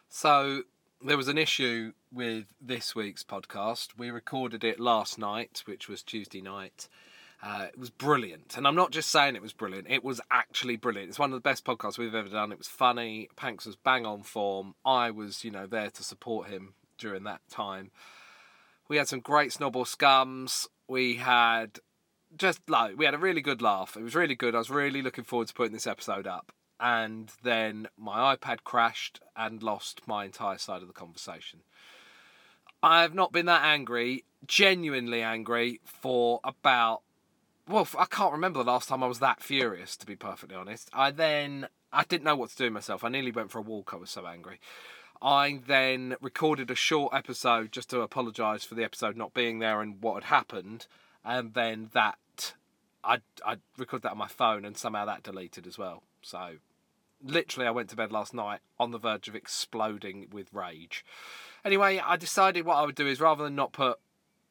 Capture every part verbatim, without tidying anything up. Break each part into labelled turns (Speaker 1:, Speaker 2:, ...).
Speaker 1: So there was an issue with this week's podcast. We recorded it last night, which was Tuesday night. Uh, it was brilliant. And I'm not just saying it was brilliant. It was actually brilliant. It's one of the best podcasts we've ever done. It was funny. Panks was bang on form. I was, you know, there to support him during that time. We had some great Snowball Scums. We had just like, we had a really good laugh. It was really good. I was really looking forward to putting this episode up. And then my iPad crashed and lost my entire side of the conversation. I have not been that angry, genuinely angry, for about... Well, I can't remember the last time I was that furious, to be perfectly honest. I then... I didn't know what to do with myself. I nearly went for a walk. I was so angry. I then recorded a short episode just to apologise for the episode not being there and what had happened. And then that... I I recorded that on my phone and somehow that deleted as well. So... Literally, I went to bed last night on the verge of exploding with rage. Anyway, I decided what I would do is rather than not put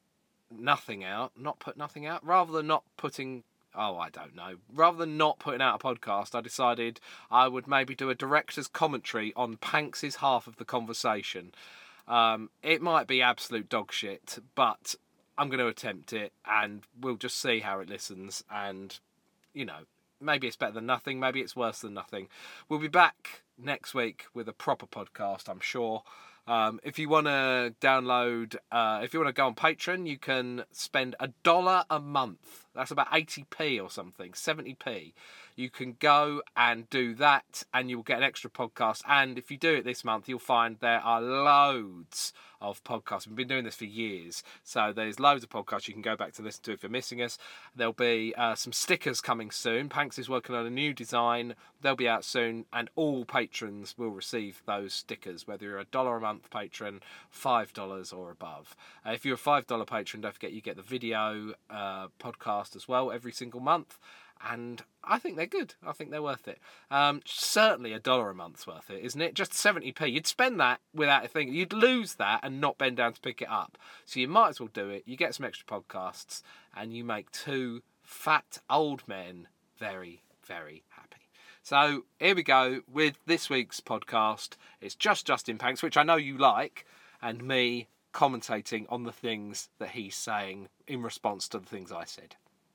Speaker 1: nothing out, not put nothing out, rather than not putting, oh, I don't know, rather than not putting out a podcast, I decided I would maybe do a director's commentary on Panks's half of the conversation. Um, it might be absolute dog shit, but I'm going to attempt it and we'll just see how it listens and, you know, maybe it's better than nothing. Maybe it's worse than nothing. We'll be back next week with a proper podcast, I'm sure. Um, if you want to download, uh, if you want to go on Patreon, you can spend a dollar a month. That's about eighty p or something, seventy p. You can go and do that and you'll get an extra podcast. And if you do it this month, you'll find there are loads of podcasts. We've been doing this for years. So there's loads of podcasts you can go back to listen to if you're missing us. There'll be uh, some stickers coming soon. Panks is working on a new design. They'll be out soon. And all patrons will receive those stickers, whether you're a dollar a month patron, five dollars or above. Uh, if you're a five dollar patron, don't forget you get the video uh, podcast as well every single month. And I think they're good. I think they're worth it. Um, certainly a dollar a month's worth it, isn't it? Just seventy p. You'd spend that without a thing. You'd lose that and not bend down to pick it up. So you might as well do it. You get some extra podcasts and you make two fat old men very, very happy. So here we go with this week's podcast. It's just Justin Panks, which I know you like, and me commentating on the things that he's saying in response to the things I said.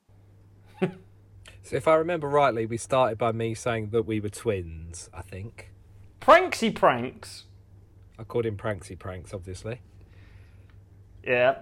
Speaker 2: So if I remember rightly, we started by me saying that we were twins, I think.
Speaker 3: Pranksy pranks.
Speaker 2: I called him Pranksy Pranks, obviously.
Speaker 3: Yeah.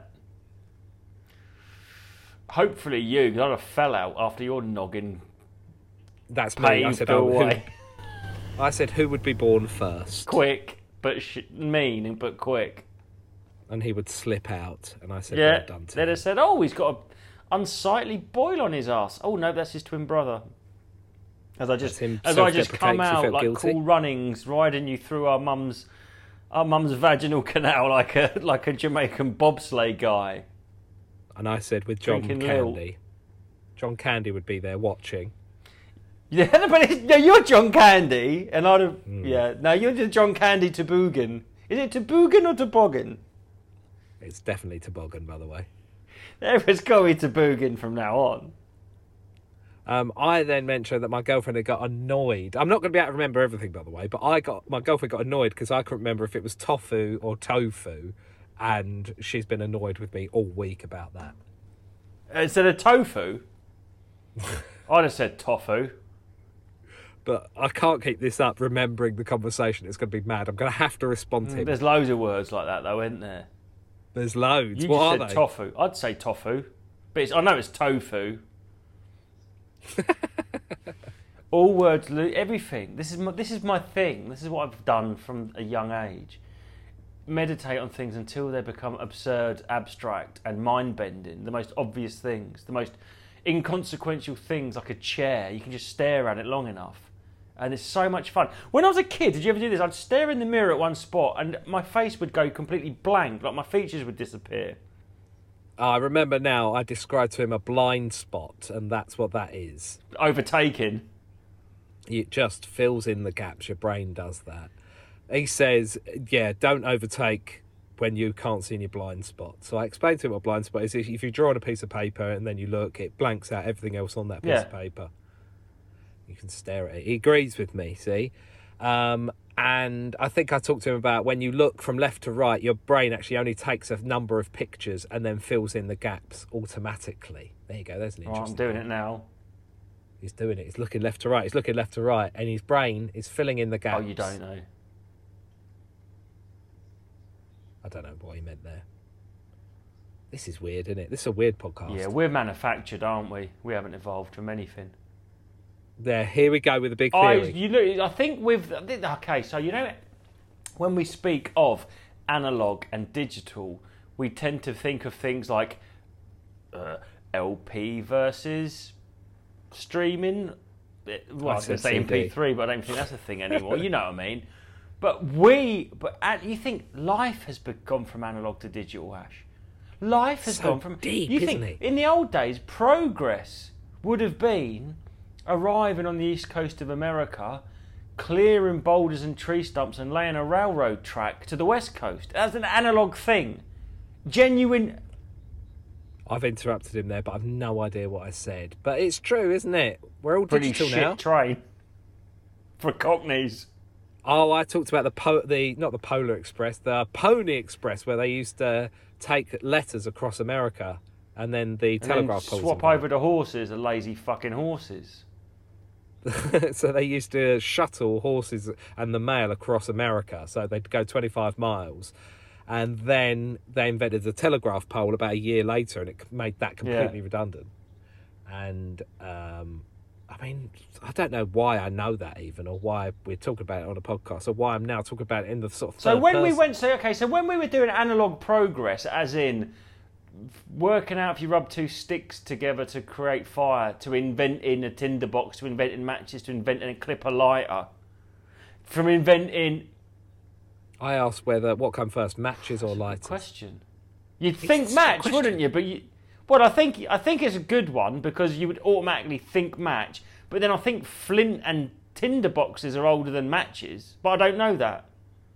Speaker 3: Hopefully you, because I'd have fell out after your noggin.
Speaker 2: That's me. I said, oh,
Speaker 3: away.
Speaker 2: Who, I said, who would be born first?
Speaker 3: Quick, but sh- mean, but quick.
Speaker 2: And he would slip out, and I said,
Speaker 3: yeah,
Speaker 2: well done to
Speaker 3: they'd
Speaker 2: him.
Speaker 3: have said, oh, he's got a unsightly boil on his ass. Oh no, that's his twin brother. As I just, as I just come out like guilty. Cool runnings, riding you through our mum's, our mum's vaginal canal like a like a Jamaican bobsleigh guy.
Speaker 2: And I said, with John
Speaker 3: Drinking
Speaker 2: Candy,
Speaker 3: Lil.
Speaker 2: John Candy would be there watching.
Speaker 3: Yeah, but it's, no, you're John Candy, and I'd have
Speaker 2: Mm.
Speaker 3: yeah. No, you're the John Candy toboggan. Is it toboggan or toboggan?
Speaker 2: It's definitely toboggan, by the way.
Speaker 3: It's got to be toboggan from now on.
Speaker 2: Um, I then mentioned that my girlfriend had got annoyed. I'm not going to be able to remember everything, by the way, but I got my girlfriend got annoyed because I couldn't remember if it was tofu or tofu, and she's been annoyed with me all week about that.
Speaker 3: Instead of tofu, I'd have said tofu.
Speaker 2: But I can't keep this up remembering the conversation. It's going to be mad. I'm going to have to respond to him.
Speaker 3: There's loads of words like that, though, isn't there?
Speaker 2: There's loads.
Speaker 3: You
Speaker 2: What
Speaker 3: just
Speaker 2: are
Speaker 3: said
Speaker 2: they?
Speaker 3: tofu. I'd say tofu. But it's, I know it's tofu. All words, everything. This is my, this is my thing. This is what I've done from a young age. Meditate on things until they become absurd, abstract, and mind-bending. The most obvious things. The most inconsequential things, like a chair. You can just stare at it long enough. And it's so much fun. When I was a kid, did you ever do this? I'd stare in the mirror at one spot and my face would go completely blank, like my features would disappear.
Speaker 2: I remember now I described to him a blind spot, and that's what that is.
Speaker 3: Overtaking.
Speaker 2: It just fills in the gaps. Your brain does that. He says, yeah, don't overtake when you can't see in your blind spot. So I explained to him what a blind spot is. If you draw on a piece of paper and then you look, it blanks out everything else on that piece
Speaker 3: Yeah.
Speaker 2: of paper. You can stare at it. He agrees with me, see? Um, And I think I talked to him about when you look from left to right, your brain actually only takes a number of pictures and then fills in the gaps automatically. There you go. There's an
Speaker 3: Oh,
Speaker 2: interesting.
Speaker 3: I'm doing
Speaker 2: one.
Speaker 3: it now.
Speaker 2: He's doing it. He's looking left to right. He's looking left to right, and his brain is filling in the gaps.
Speaker 3: Oh, you don't know.
Speaker 2: I don't know what he meant there. This is weird, isn't it? This is a weird podcast.
Speaker 3: Yeah, we're manufactured, aren't we? We haven't evolved from anything.
Speaker 2: There, here we go with the big
Speaker 3: I,
Speaker 2: theory.
Speaker 3: you look, I think with okay, so you know, when we speak of analog and digital, we tend to think of things like uh, L P versus streaming. Well, I was going to say M P three, but I don't think that's a thing anymore. You know what I mean? But we, but you think life has gone from analog to digital, Ash? Life has
Speaker 2: so
Speaker 3: gone from
Speaker 2: deep,
Speaker 3: you
Speaker 2: isn't
Speaker 3: think
Speaker 2: it?
Speaker 3: In the old days, progress would have been arriving on the east coast of America, clearing boulders and tree stumps and laying a railroad track to the west coast. That's an analog thing. Genuine.
Speaker 2: I've interrupted him there, but I've no idea what I said. But it's true, isn't it? We're all
Speaker 3: Pretty
Speaker 2: digital
Speaker 3: shit
Speaker 2: now.
Speaker 3: train for Cockneys.
Speaker 2: Oh, I talked about the po- the not the Polar Express, the Pony Express, where they used to take letters across America, and then the
Speaker 3: And
Speaker 2: telegraph
Speaker 3: then
Speaker 2: poles.
Speaker 3: swap over the horses, the lazy fucking horses.
Speaker 2: So they used to shuttle horses and the mail across America. So they'd go twenty-five miles, and then they invented the telegraph pole about a year later, and it made that completely
Speaker 3: Yeah.
Speaker 2: redundant. And um, I mean, I don't know why I know that even, or why we're talking about it on a podcast, or why I'm now talking about it in the sort of.
Speaker 3: So
Speaker 2: third
Speaker 3: when we
Speaker 2: person.
Speaker 3: went, so okay, so when we were doing analog progress, as in working out if you rub two sticks together to create fire, to inventing a tinderbox, to inventing matches, to inventing a clipper lighter, from inventing.
Speaker 2: I asked whether what come first, matches or lighters.
Speaker 3: Question. You'd
Speaker 2: It's
Speaker 3: think
Speaker 2: a
Speaker 3: match,
Speaker 2: question.
Speaker 3: wouldn't you? But you, well, I think I think it's a good one because you would automatically think match. But then I think flint and tinderboxes are older than matches. But I don't know that.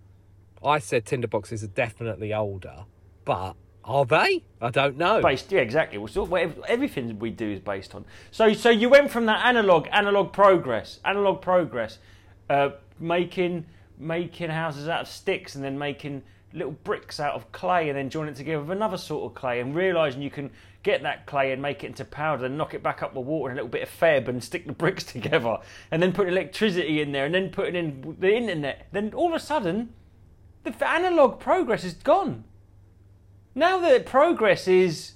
Speaker 2: I said tinderboxes are definitely older, but are they? I don't know.
Speaker 3: Based, yeah, exactly. Well, so whatever, everything we do is based on. So, so you went from that analog, analog progress, analog progress, uh, making making houses out of sticks, and then making little bricks out of clay, and then joining it together with another sort of clay, and realising you can get that clay and make it into powder, and knock it back up with water and a little bit of feb, and stick the bricks together, and then put electricity in there, and then putting in the internet. Then all of a sudden, the analog progress is gone. Now that progress is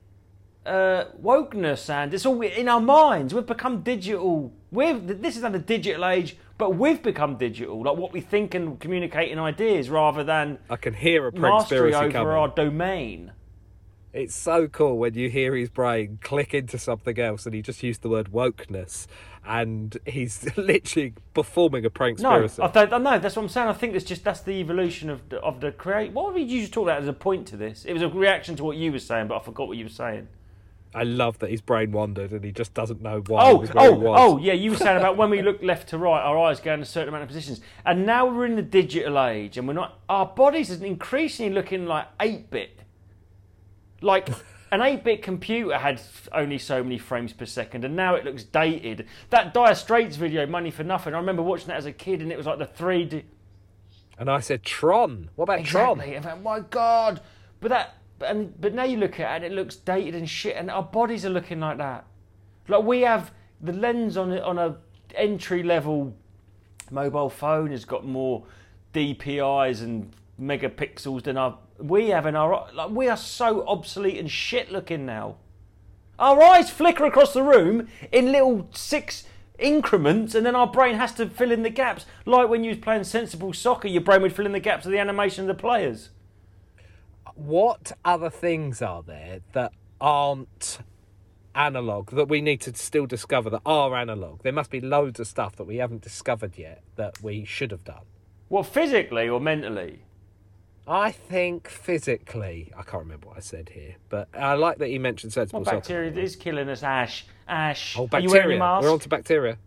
Speaker 3: uh, wokeness and it's all in our minds, we've become digital. We've, this is now the digital age, but we've become digital, like what we think and communicate in ideas rather than
Speaker 2: I can hear a
Speaker 3: mastery
Speaker 2: conspiracy
Speaker 3: over
Speaker 2: coming.
Speaker 3: our domain.
Speaker 2: It's so cool when you hear his brain click into something else, and he just used the word wokeness, and he's literally performing a prank
Speaker 3: No,
Speaker 2: conspiracy.
Speaker 3: I don't, I know, that's what I'm saying. I think it's just that's the evolution of the, of the create. What did you just talk about as a point to this? It was a reaction to what you were saying, but I forgot what you were saying.
Speaker 2: I love that his brain wandered, and he just doesn't know why.
Speaker 3: Oh,
Speaker 2: he was where he
Speaker 3: oh,
Speaker 2: was.
Speaker 3: oh, yeah, you were saying about when we look left to right, our eyes go in a certain amount of positions. And now we're in the digital age, and we're not. Our bodies are increasingly looking like eight-bit. Like an eight-bit computer had only so many frames per second, and now it looks dated. That Dire Straits video, Money for Nothing, I remember watching that as a kid, and it was like the three D.
Speaker 2: And I said, Tron. What about
Speaker 3: Exactly.
Speaker 2: Tron?
Speaker 3: In fact, my God. But that. And but now you look at it, and it looks dated and shit, and our bodies are looking like that. Like we have the lens on a, on a entry level mobile phone has got more D P Is and megapixels than our we have in our like we are so obsolete and shit looking now. Our eyes flicker across the room in little six increments, and then our brain has to fill in the gaps. Like when you was playing sensible soccer, your brain would fill in the gaps of the animation of the players.
Speaker 2: What other things are there that aren't analog that we need to still discover that are analog? There must be loads of stuff that we haven't discovered yet that we should have done.
Speaker 3: What, physically or mentally?
Speaker 2: I think physically, I can't remember what I said here, but I like that he mentioned sensible
Speaker 3: What
Speaker 2: soccer.
Speaker 3: bacteria is killing us, Ash? Ash,
Speaker 2: Oh,
Speaker 3: are you wearing
Speaker 2: bacteria.
Speaker 3: your mask?
Speaker 2: We're on to bacteria.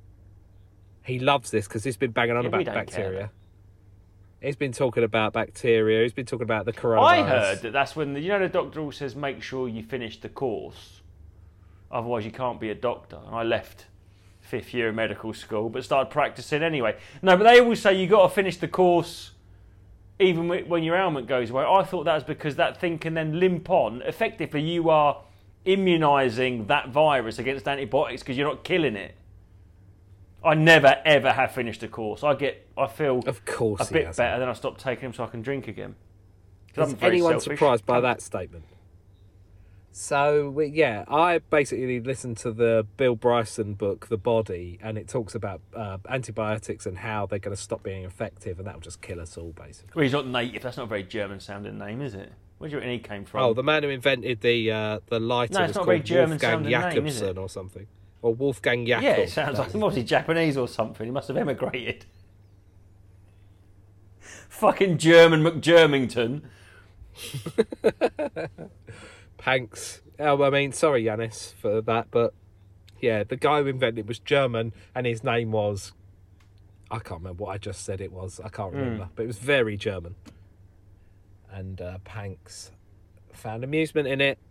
Speaker 2: He loves this because he's been banging on
Speaker 3: Yeah, we
Speaker 2: about
Speaker 3: don't
Speaker 2: bacteria.
Speaker 3: care.
Speaker 2: He's been talking about bacteria. He's been talking about the coronavirus.
Speaker 3: I heard that that's when, the, you know, the doctor all says make sure you finish the course, otherwise you can't be a doctor. And I left fifth year of medical school, but started practicing anyway. No, but they always say you got to finish the course even when your ailment goes away. I thought that was because that thing can then limp on. Effectively, you are immunising that virus against antibiotics because you're not killing it. I never ever have finished a course. I get, I feel
Speaker 2: Of course,
Speaker 3: a
Speaker 2: he
Speaker 3: bit
Speaker 2: hasn't.
Speaker 3: better, then I stop taking them so I can drink again. 'Cause
Speaker 2: Is
Speaker 3: I'm very
Speaker 2: anyone
Speaker 3: selfish.
Speaker 2: surprised by that statement? So, we- yeah, I basically listened to the Bill Bryson book, The Body, and it talks about uh, antibiotics and how they're going to stop being effective, and that will just kill us all, basically.
Speaker 3: Well, he's not native. That's not a very German-sounding name, is it? Where do you reckon he came from?
Speaker 2: Oh, the man who invented the uh, the lighter
Speaker 3: No, it's
Speaker 2: was
Speaker 3: not a very
Speaker 2: called Wolfgang
Speaker 3: German-sounding name, is it?
Speaker 2: Jakobsen or something. Or Wolfgang Jakob.
Speaker 3: yeah, it sounds
Speaker 2: that
Speaker 3: like
Speaker 2: was-
Speaker 3: was he Japanese or something? He must have emigrated. Fucking German McGermington.
Speaker 2: Panks. Oh, I mean, sorry, Yanis, for that, but yeah, the guy who invented it was German, and his name was... I can't remember what I just said it was. I can't remember,
Speaker 3: Mm.
Speaker 2: but it was very German. And uh, Panks found amusement in it.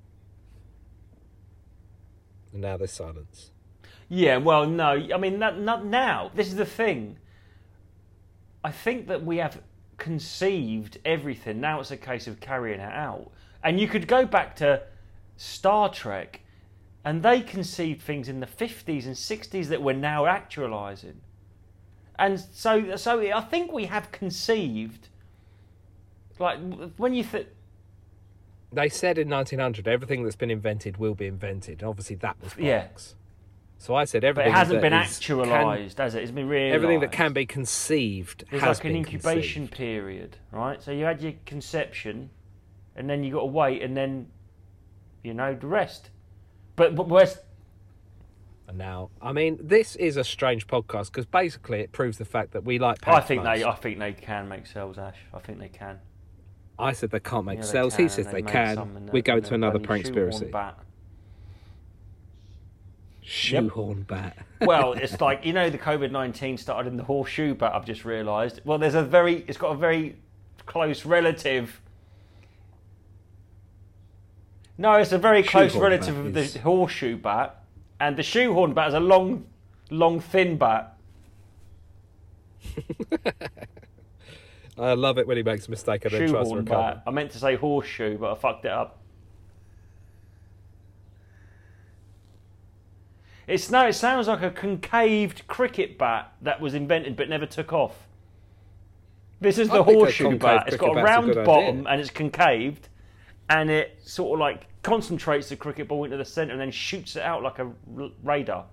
Speaker 2: And now there's silence.
Speaker 3: Yeah, well, no. I mean, not, not now. This is the thing. I think that we have conceived everything. Now it's a case of carrying it out. And you could go back to Star Trek, and they conceived things in the fifties and sixties that we're now actualising. And so, so I think we have conceived. Like when you think.
Speaker 2: They said in nineteen hundred, everything that's been invented will be invented. And obviously, that was
Speaker 3: Yeah.
Speaker 2: bollocks. So I said
Speaker 3: But
Speaker 2: everything
Speaker 3: it hasn't
Speaker 2: that
Speaker 3: been
Speaker 2: is-
Speaker 3: actualised, has it? It's been
Speaker 2: can,
Speaker 3: realised.
Speaker 2: everything that can be conceived
Speaker 3: There's
Speaker 2: has
Speaker 3: like an
Speaker 2: been
Speaker 3: incubation
Speaker 2: conceived.
Speaker 3: period, right? So you had your conception, and then you got to wait, and then, you know, the rest. But but where's
Speaker 2: And now, I mean, this is a strange podcast because basically it proves the fact that we like.
Speaker 3: I
Speaker 2: Panks
Speaker 3: think
Speaker 2: most.
Speaker 3: they I think they can make cells, Ash. I think they can.
Speaker 2: I said they can't make
Speaker 3: Yeah, they
Speaker 2: cells.
Speaker 3: can,
Speaker 2: He says
Speaker 3: and
Speaker 2: they
Speaker 3: made
Speaker 2: can.
Speaker 3: some in
Speaker 2: We
Speaker 3: the-
Speaker 2: go
Speaker 3: in
Speaker 2: to
Speaker 3: the
Speaker 2: another
Speaker 3: bloody
Speaker 2: prankspiracy.
Speaker 3: shoehorn bat.
Speaker 2: Shoehorn bat.
Speaker 3: Well, it's like, you know, the COVID nineteen started in the horseshoe bat, I've just realised. Well, there's a very, it's got a very close relative. No, it's a very close
Speaker 2: Shoehorn
Speaker 3: relative
Speaker 2: bat
Speaker 3: of
Speaker 2: is-
Speaker 3: the horseshoe bat. And the shoehorn bat is a long, long, thin bat.
Speaker 2: I love it when he makes a mistake and then tries to
Speaker 3: Shoehorn
Speaker 2: recover.
Speaker 3: bat. I meant to say horseshoe, but I fucked it up. It's no, it sounds like a concaved cricket bat that was invented but never took off. This is
Speaker 2: I
Speaker 3: the
Speaker 2: think a
Speaker 3: horseshoe
Speaker 2: concave
Speaker 3: bat. It's got a
Speaker 2: cricket bat's a
Speaker 3: round
Speaker 2: good
Speaker 3: bottom
Speaker 2: idea.
Speaker 3: and it's concaved, and it sort of like concentrates the cricket ball into the centre and then shoots it out like a r- radar.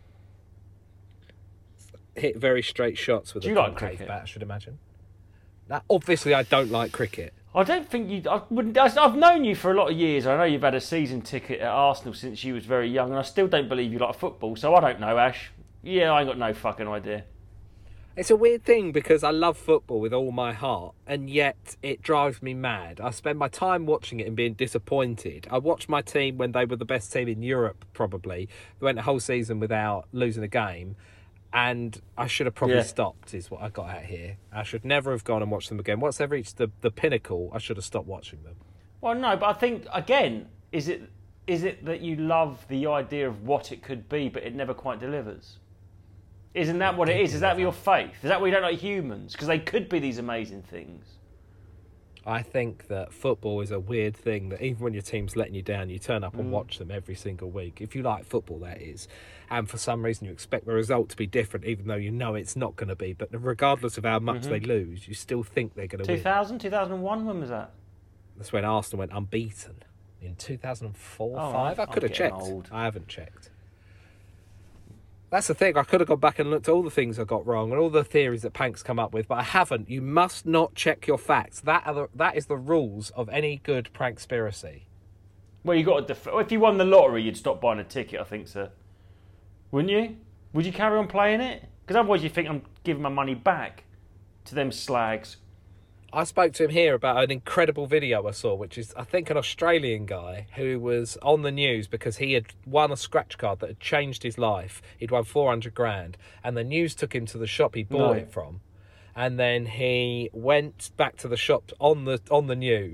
Speaker 2: Hit very straight shots with
Speaker 3: Do
Speaker 2: a
Speaker 3: you like
Speaker 2: concave
Speaker 3: cricket?
Speaker 2: bat, I should imagine. Now, obviously, I don't like cricket.
Speaker 3: I don't think you. I wouldn't. I've known you for a lot of years. I know you've had a season ticket at Arsenal since you was very young, and I still don't believe you like football. So I don't know, Ash. Yeah, I ain't got no fucking idea.
Speaker 2: It's a weird thing because I love football with all my heart, and yet it drives me mad. I spend my time watching it and being disappointed. I watched my team when they were the best team in Europe, probably. They went the whole season without losing a game, and I should have probably
Speaker 3: Yeah.
Speaker 2: stopped, is what I got at here. I should never have gone and watched them again. Once they've reached the, the pinnacle, I should have stopped watching them.
Speaker 3: Well, no, but I think again, is it is it that you love the idea of what it could be, but it never quite delivers? Isn't that what it is? Is that your faith? Is that why you don't like humans? Because they could be these amazing things.
Speaker 2: I think that football is a weird thing that even when your team's letting you down, you turn up and watch them every single week. If you like football, that is. And for some reason, you expect the result to be different, even though you know it's not going to be. But regardless of how much they lose, you still think they're going to
Speaker 3: two
Speaker 2: win.
Speaker 3: thousand, two thousand one, when was that?
Speaker 2: That's when Arsenal went unbeaten in two thousand four,
Speaker 3: Oh,
Speaker 2: five. I
Speaker 3: I'm
Speaker 2: could have
Speaker 3: getting
Speaker 2: checked.
Speaker 3: old.
Speaker 2: I haven't checked. That's the thing. I could have gone back and looked at all the things I got wrong and all the theories that Panks come up with, but I haven't. You must not check your facts. That are the, that is the rules of any good prankspiracy.
Speaker 3: Well, you got to. Def- if you won the lottery, you'd stop buying a ticket. I think so. Wouldn't you? Would you carry on playing it? Because otherwise, you think I'm giving my money back to them slags.
Speaker 2: I spoke to him here about an incredible video I saw, which is, I think, an Australian guy who was on the news because he had won a scratch card that had changed his life. He'd won four hundred grand, and the news took him to the shop he bought
Speaker 3: No.
Speaker 2: it from. And then he went back to the shop on the on the news,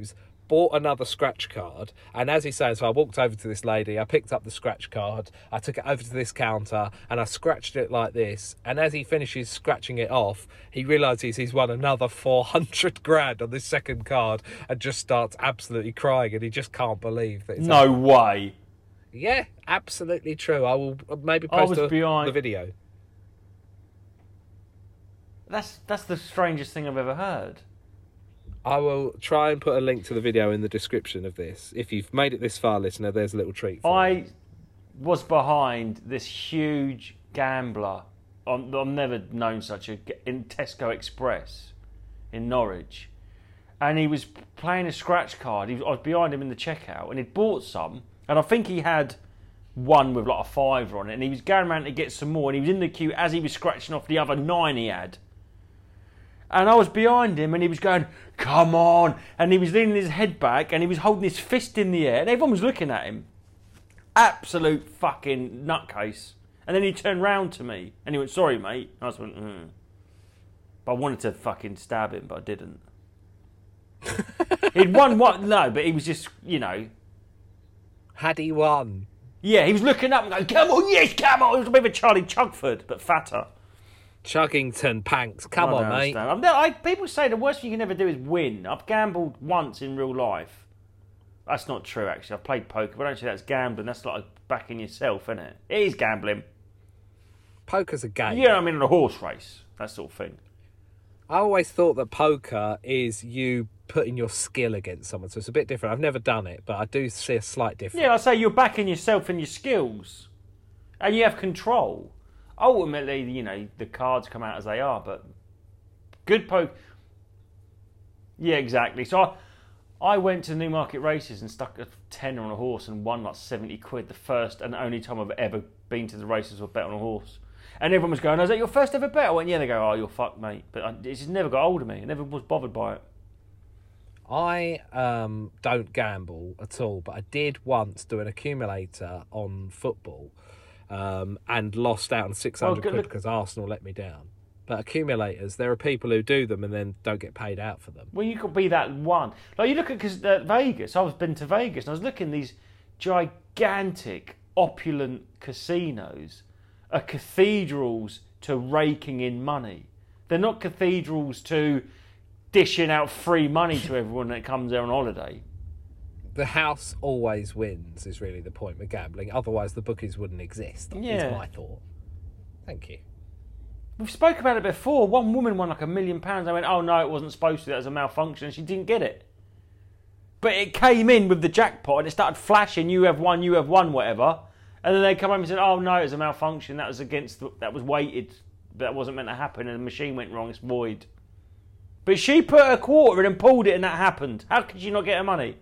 Speaker 2: bought another scratch card, and as he's saying, so I walked over to this lady, I picked up the scratch card, I took it over to this counter, and I scratched it like this, and as he finishes scratching it off, he realises he's won another four hundred grand on this second card, and just starts absolutely crying, and he just can't believe that it's
Speaker 3: No
Speaker 2: happened.
Speaker 3: way.
Speaker 2: Yeah, absolutely true. I will maybe
Speaker 3: I
Speaker 2: post
Speaker 3: was
Speaker 2: a,
Speaker 3: behind-
Speaker 2: the video.
Speaker 3: That's that's the strangest thing I've ever heard.
Speaker 2: I will try and put a link to the video in the description of this. If you've made it this far, listener, there's a little treat for you.
Speaker 3: I was behind this huge gambler. I'm- I've never known such a in Tesco Express in Norwich, and he was playing a scratch card. He was, I was behind him in the checkout, and he'd bought some, and I think he had one with like a fiver on it, and he was going around to get some more, and he was in the queue as he was scratching off the other nine he had. And I was behind him, and he was going, "Come on!" And he was leaning his head back, and he was holding his fist in the air, and everyone was looking at him. Absolute fucking nutcase. And then he turned round to me, and he went, "Sorry, mate." And I just went, mm. But I wanted to fucking stab him, but I didn't. He'd won what? No, but he was just, you know.
Speaker 2: Had he won?
Speaker 3: Yeah, he was looking up and going, "Come on, yes, come on." It was a bit of a Charlie Chugford, but fatter.
Speaker 2: Chuggington Panks, come
Speaker 3: I
Speaker 2: on,
Speaker 3: don't
Speaker 2: mate.
Speaker 3: understand. I've never, I, people say the worst thing you can ever do is win. I've gambled once in real life. That's not true, actually. I've played poker, but I don't say that's gambling. That's like backing yourself, isn't it? It is gambling.
Speaker 2: Poker's a game.
Speaker 3: Yeah, I mean, in a horse race, that sort of thing.
Speaker 2: I always thought that poker is you putting your skill against someone, so it's a bit different. I've never done it, but I do see a slight difference.
Speaker 3: Yeah, I say you're backing yourself and your skills, and you have control. Ultimately, you know, the cards come out as they are, but good poker. Yeah, exactly. So I, I went to Newmarket Races and stuck a tenner on a horse and won like seventy quid. The first and only time I've ever been to the races or bet on a horse. And everyone was going, "Oh, is that your first ever bet?" I went, "Yeah." They go, "Oh, you're fucked, mate." But I, it just never got hold of me. I never was bothered by it.
Speaker 2: I um, don't gamble at all, but I did once do an accumulator on football um, and lost out on six hundred
Speaker 3: Well,
Speaker 2: quid
Speaker 3: look-
Speaker 2: because Arsenal let me down. But accumulators, there are people who do them and then don't get paid out for them.
Speaker 3: Well, you could be that one. Like you look at because uh, Vegas. I've been to Vegas and I was looking at these gigantic, opulent casinos are cathedrals to raking in money. They're not cathedrals to dishing out free money to everyone that comes there on holiday.
Speaker 2: The house always wins is really the point with gambling. Otherwise, the bookies wouldn't exist.
Speaker 3: Yeah.
Speaker 2: Is my thought. Thank you.
Speaker 3: We've spoke about it before. One woman won like a million pounds. I went, "Oh no, it wasn't supposed to. That was a malfunction." And she didn't get it. But it came in with the jackpot and it started flashing. You have won. You have won. Whatever. And then they come home and said, "Oh no, it was a malfunction. That was against. The, that was weighted. That wasn't meant to happen. And the machine went wrong. It's void." But she put a quarter in and pulled it, and that happened. How could she not get her money?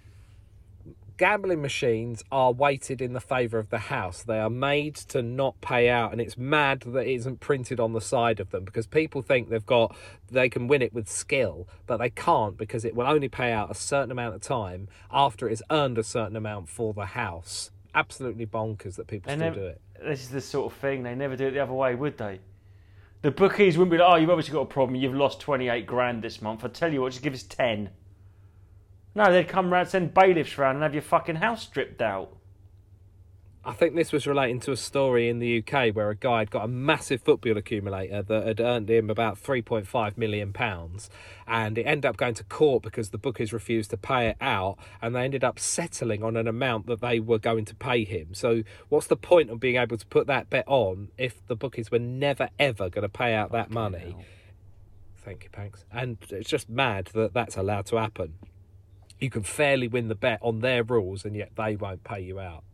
Speaker 2: Gambling machines are weighted in the favour of the house. They are made to not pay out, and it's mad that it isn't printed on the side of them because people think they've got they can win it with skill, but they can't because it will only pay out a certain amount of time after it has earned a certain amount for the house. Absolutely bonkers that people
Speaker 3: They
Speaker 2: still
Speaker 3: never-
Speaker 2: do it.
Speaker 3: This is the sort of thing. They never do it the other way, would they? The bookies wouldn't be like, "Oh, you've obviously got a problem. You've lost twenty-eight grand this month. I tell you what, just give us ten." No, they'd come round, send bailiffs round and have your fucking house stripped out.
Speaker 2: I think this was relating to a story in the U K where a guy had got a massive football accumulator that had earned him about three point five million pounds, and it ended up going to court because the bookies refused to pay it out, and they ended up settling on an amount that they were going to pay him. So what's the point of being able to put that bet on if the bookies were never ever going to pay out that money?
Speaker 3: hell.
Speaker 2: Thank you, Panks. And it's just mad that that's allowed to happen. You can fairly win the bet on their rules, and yet they won't pay you out.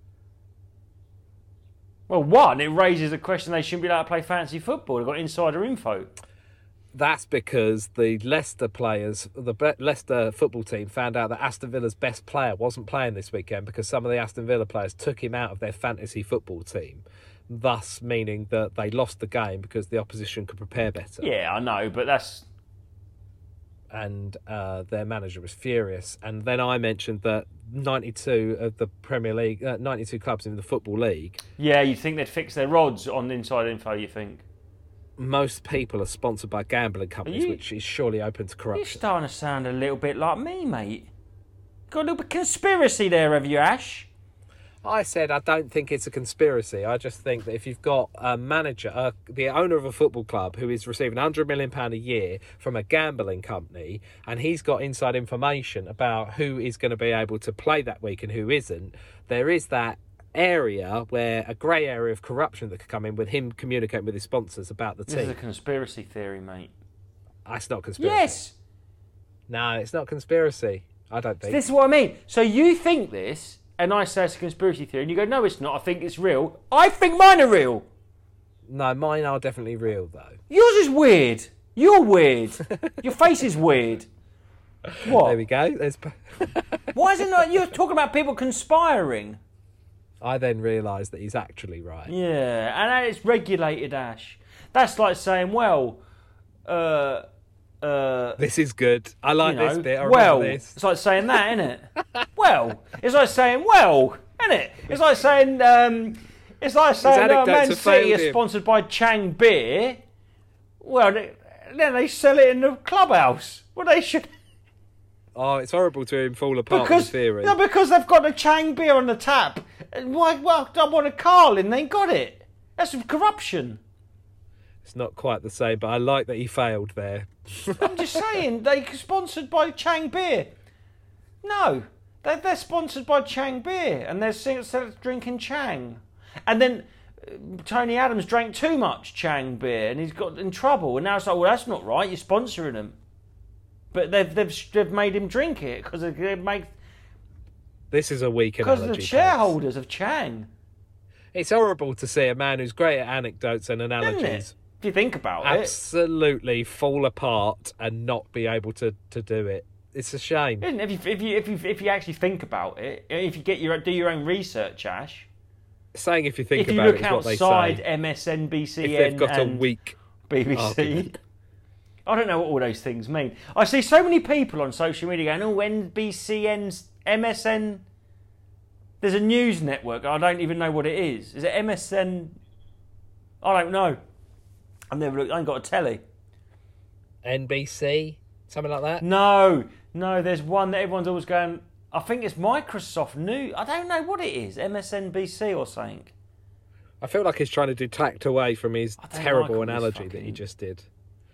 Speaker 3: Well, one, it raises the question they shouldn't be allowed to play fantasy football. They've got insider info.
Speaker 2: That's because the Leicester players, the Be- Leicester football team, found out that Aston Villa's best player wasn't playing this weekend because some of the Aston Villa players took him out of their fantasy football team, thus meaning that they lost the game because the opposition could prepare better.
Speaker 3: Yeah, I know, but that's...
Speaker 2: And uh, their manager was furious. And then I mentioned that ninety-two of the Premier League, uh, ninety-two clubs in the Football League,
Speaker 3: Yeah, you'd think they'd fix their odds on inside info, you think.
Speaker 2: most people are sponsored by gambling companies,
Speaker 3: you-
Speaker 2: which is surely open to
Speaker 3: You're
Speaker 2: corruption.
Speaker 3: starting to sound a little bit like me, mate. got a little bit of conspiracy there, have you, Ash?
Speaker 2: I said I don't think it's a conspiracy. I just think that if you've got a manager, uh, the owner of a football club who is receiving one hundred million pounds a year from a gambling company, and he's got inside information about who is going to be able to play that week and who isn't, there is that area where a grey area of corruption that could come in with him communicating with his sponsors about the
Speaker 3: This
Speaker 2: team.
Speaker 3: is a conspiracy theory, mate.
Speaker 2: That's not conspiracy.
Speaker 3: Yes!
Speaker 2: No, it's not conspiracy. I don't think.
Speaker 3: This is what I mean. So you think this... and I say it's a conspiracy theory, and you go, no, it's not, I think it's real. I think mine are real.
Speaker 2: No, mine are definitely real, though.
Speaker 3: Yours is weird. You're weird. Your face is weird. What?
Speaker 2: There we go. There's...
Speaker 3: Why is it not? You're talking about people conspiring.
Speaker 2: I then realised that he's actually right.
Speaker 3: Yeah, and it's regulated, Ash. That's like saying, well, uh... Uh,
Speaker 2: This is good. I like
Speaker 3: you know,
Speaker 2: this bit. I
Speaker 3: well,
Speaker 2: remember this.
Speaker 3: it's like saying that, isn't it? Well, it's like saying, well, isn't it? It's like saying, um, it's like saying, oh,
Speaker 2: anecdotes
Speaker 3: Man
Speaker 2: have
Speaker 3: City
Speaker 2: failed
Speaker 3: is
Speaker 2: him.
Speaker 3: sponsored by Chang Beer. Well, they, then they sell it in the clubhouse. Well, they should
Speaker 2: Oh, it's horrible to him fall apart
Speaker 3: because
Speaker 2: with theory.
Speaker 3: no, because they've got the Chang Beer on the tap. And why? Well, I want a Carlin. They ain't got it. That's corruption.
Speaker 2: It's not quite the same, but I like that he failed there.
Speaker 3: I'm just saying, they sponsored by Chang Beer. No, they're, they're sponsored by Chang Beer, and they're sing- sing- drinking Chang. And then uh, Tony Adams drank too much Chang Beer, and he's got in trouble. And now it's like, well, that's not right. You're sponsoring him, but they've they've they've made him drink it because they make
Speaker 2: This is a weak
Speaker 3: because
Speaker 2: analogy.
Speaker 3: of the
Speaker 2: Paz.
Speaker 3: shareholders of Chang.
Speaker 2: It's horrible to see a man who's great at anecdotes and
Speaker 3: Isn't
Speaker 2: analogies
Speaker 3: it? If you think about it,
Speaker 2: absolutely fall apart and not be able to, to do it. It's a shame.
Speaker 3: isn't it? If you if you if you if you actually think about it, if you get your do your own research, Ash.
Speaker 2: Saying if you think
Speaker 3: If you
Speaker 2: about
Speaker 3: look
Speaker 2: it is what they
Speaker 3: outside
Speaker 2: say.
Speaker 3: M S N B C
Speaker 2: If
Speaker 3: N
Speaker 2: they've got a
Speaker 3: and
Speaker 2: weak
Speaker 3: B B C.
Speaker 2: argument.
Speaker 3: I don't know what all those things mean. I see so many people on social media going, oh, N B C N's M S N. There's a news network. I don't even know what it is. Is it M S N? I don't know. I've never looked. I ain't got a telly.
Speaker 2: N B C, something like that.
Speaker 3: No, no. There's one that everyone's always going. I think it's Microsoft News. I don't know what it is. M S N B C or something.
Speaker 2: I feel like he's trying to detract away from his
Speaker 3: I don't like
Speaker 2: terrible
Speaker 3: all this
Speaker 2: analogy that he
Speaker 3: fucking-
Speaker 2: just did.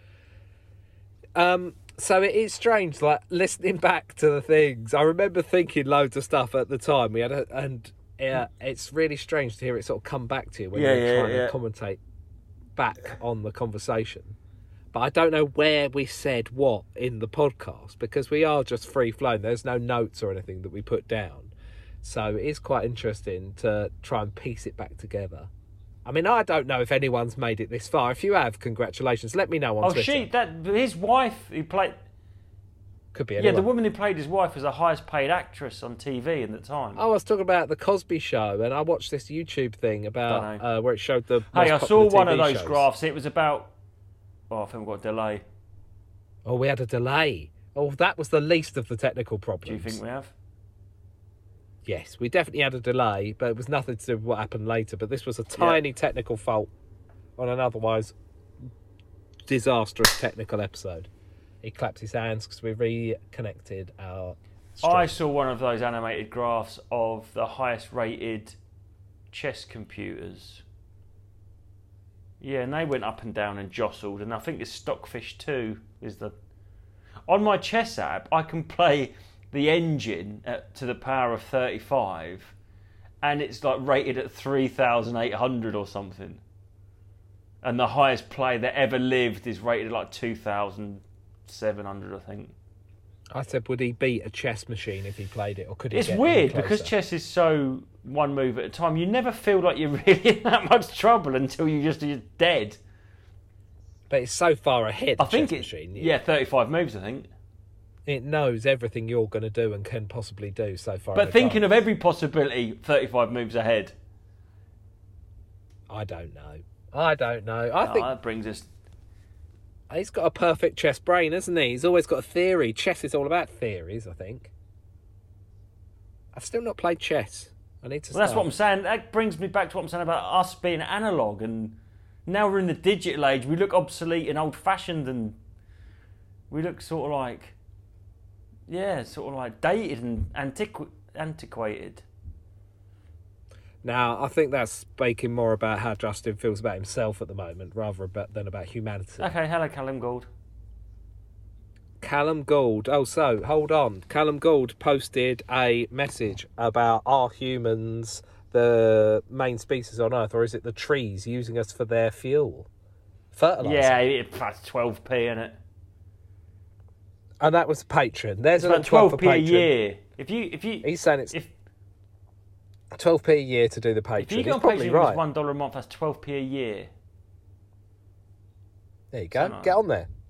Speaker 2: Um, so it is strange, like listening back to the things. I remember thinking loads of stuff at the time. We had, a, and uh, it's really strange to hear it sort of come back to you when
Speaker 3: Yeah,
Speaker 2: you're
Speaker 3: yeah,
Speaker 2: trying
Speaker 3: yeah.
Speaker 2: to commentate back on the conversation. But I don't know where we said what in the podcast because we are just free flowing. There's no notes or anything that we put down. So it is quite interesting to try and piece it back together. I mean, I don't know if anyone's made it this far. If you have, congratulations. Let me know on
Speaker 3: Oh,
Speaker 2: Twitter.
Speaker 3: she that his wife who played.
Speaker 2: Could be
Speaker 3: Yeah,
Speaker 2: anyone.
Speaker 3: the woman who played his wife was the highest paid actress on T V at the time.
Speaker 2: I was talking about the Cosby Show, and I watched this YouTube thing about
Speaker 3: Dunno.
Speaker 2: uh, where it showed the.
Speaker 3: Hey,
Speaker 2: most
Speaker 3: I saw
Speaker 2: popular
Speaker 3: one
Speaker 2: T V
Speaker 3: of those
Speaker 2: shows.
Speaker 3: graphs. It was about. Oh, I think we've got a delay.
Speaker 2: Oh, we had a delay. Oh, that was the least of the technical
Speaker 3: Do
Speaker 2: problems.
Speaker 3: you think we have?
Speaker 2: Yes, we definitely had a delay, but it was nothing to do with what happened later. But this was a tiny technical fault on an otherwise disastrous technical episode. He clapped his hands because we reconnected our.
Speaker 3: I
Speaker 2: stream.
Speaker 3: saw one of those animated graphs of the highest rated chess computers. Yeah, and they went up and down and jostled, and I think it's Stockfish two is the. On my chess app, I can play the engine at, to the power of thirty-five, and it's like rated at three thousand eight hundred or something. And the highest play that ever lived is rated at like two thousand seven hundred, I think.
Speaker 2: I said, would he beat a chess machine if he played it, or could he?
Speaker 3: It's
Speaker 2: get any
Speaker 3: weird because
Speaker 2: closer?
Speaker 3: chess is so one move at a time. You never feel like you're really in that much trouble until you just you're dead.
Speaker 2: But it's so far ahead.
Speaker 3: I
Speaker 2: the
Speaker 3: think
Speaker 2: chess
Speaker 3: it's
Speaker 2: machine.
Speaker 3: yeah, thirty-five moves. I think.
Speaker 2: It knows everything you're going to do and can possibly do so far.
Speaker 3: But thinking of every possibility, thirty-five moves ahead.
Speaker 2: I don't know. I don't know. I
Speaker 3: Oh,
Speaker 2: think
Speaker 3: that brings us.
Speaker 2: he's got a perfect chess brain, hasn't he? He's always got a theory. Chess is all about theories, I think. I've still not played chess. I need to.
Speaker 3: Well, that's what I'm
Speaker 2: start.
Speaker 3: saying. That brings me back to what I'm saying about us being analog, and now we're in the digital age. We look obsolete and old-fashioned, and we look sort of like yeah, sort of like dated and antiqu- antiquated.
Speaker 2: Now, I think that's speaking more about how Justin feels about himself at the moment, rather about, than about humanity.
Speaker 3: Okay, hello, Callum Gould.
Speaker 2: Callum Gould. Oh, so, hold on. Callum Gould posted a message about, are humans the main species on Earth, or is it the trees using us for their fuel? Fertiliser.
Speaker 3: Yeah, it, that's twelve p, isn't it?
Speaker 2: And that was Patreon. There's
Speaker 3: It's
Speaker 2: a
Speaker 3: about
Speaker 2: little plug
Speaker 3: twelve
Speaker 2: for
Speaker 3: p a
Speaker 2: Patreon.
Speaker 3: year. If you, if you,
Speaker 2: He's saying it's
Speaker 3: if
Speaker 2: twelve p a year to do the Patreon.
Speaker 3: if you
Speaker 2: He's
Speaker 3: go on
Speaker 2: probably
Speaker 3: Patreon,
Speaker 2: right.
Speaker 3: it's one dollar a month. That's twelve p a year.
Speaker 2: There you go.
Speaker 3: Something like
Speaker 2: Get
Speaker 3: that.
Speaker 2: on there.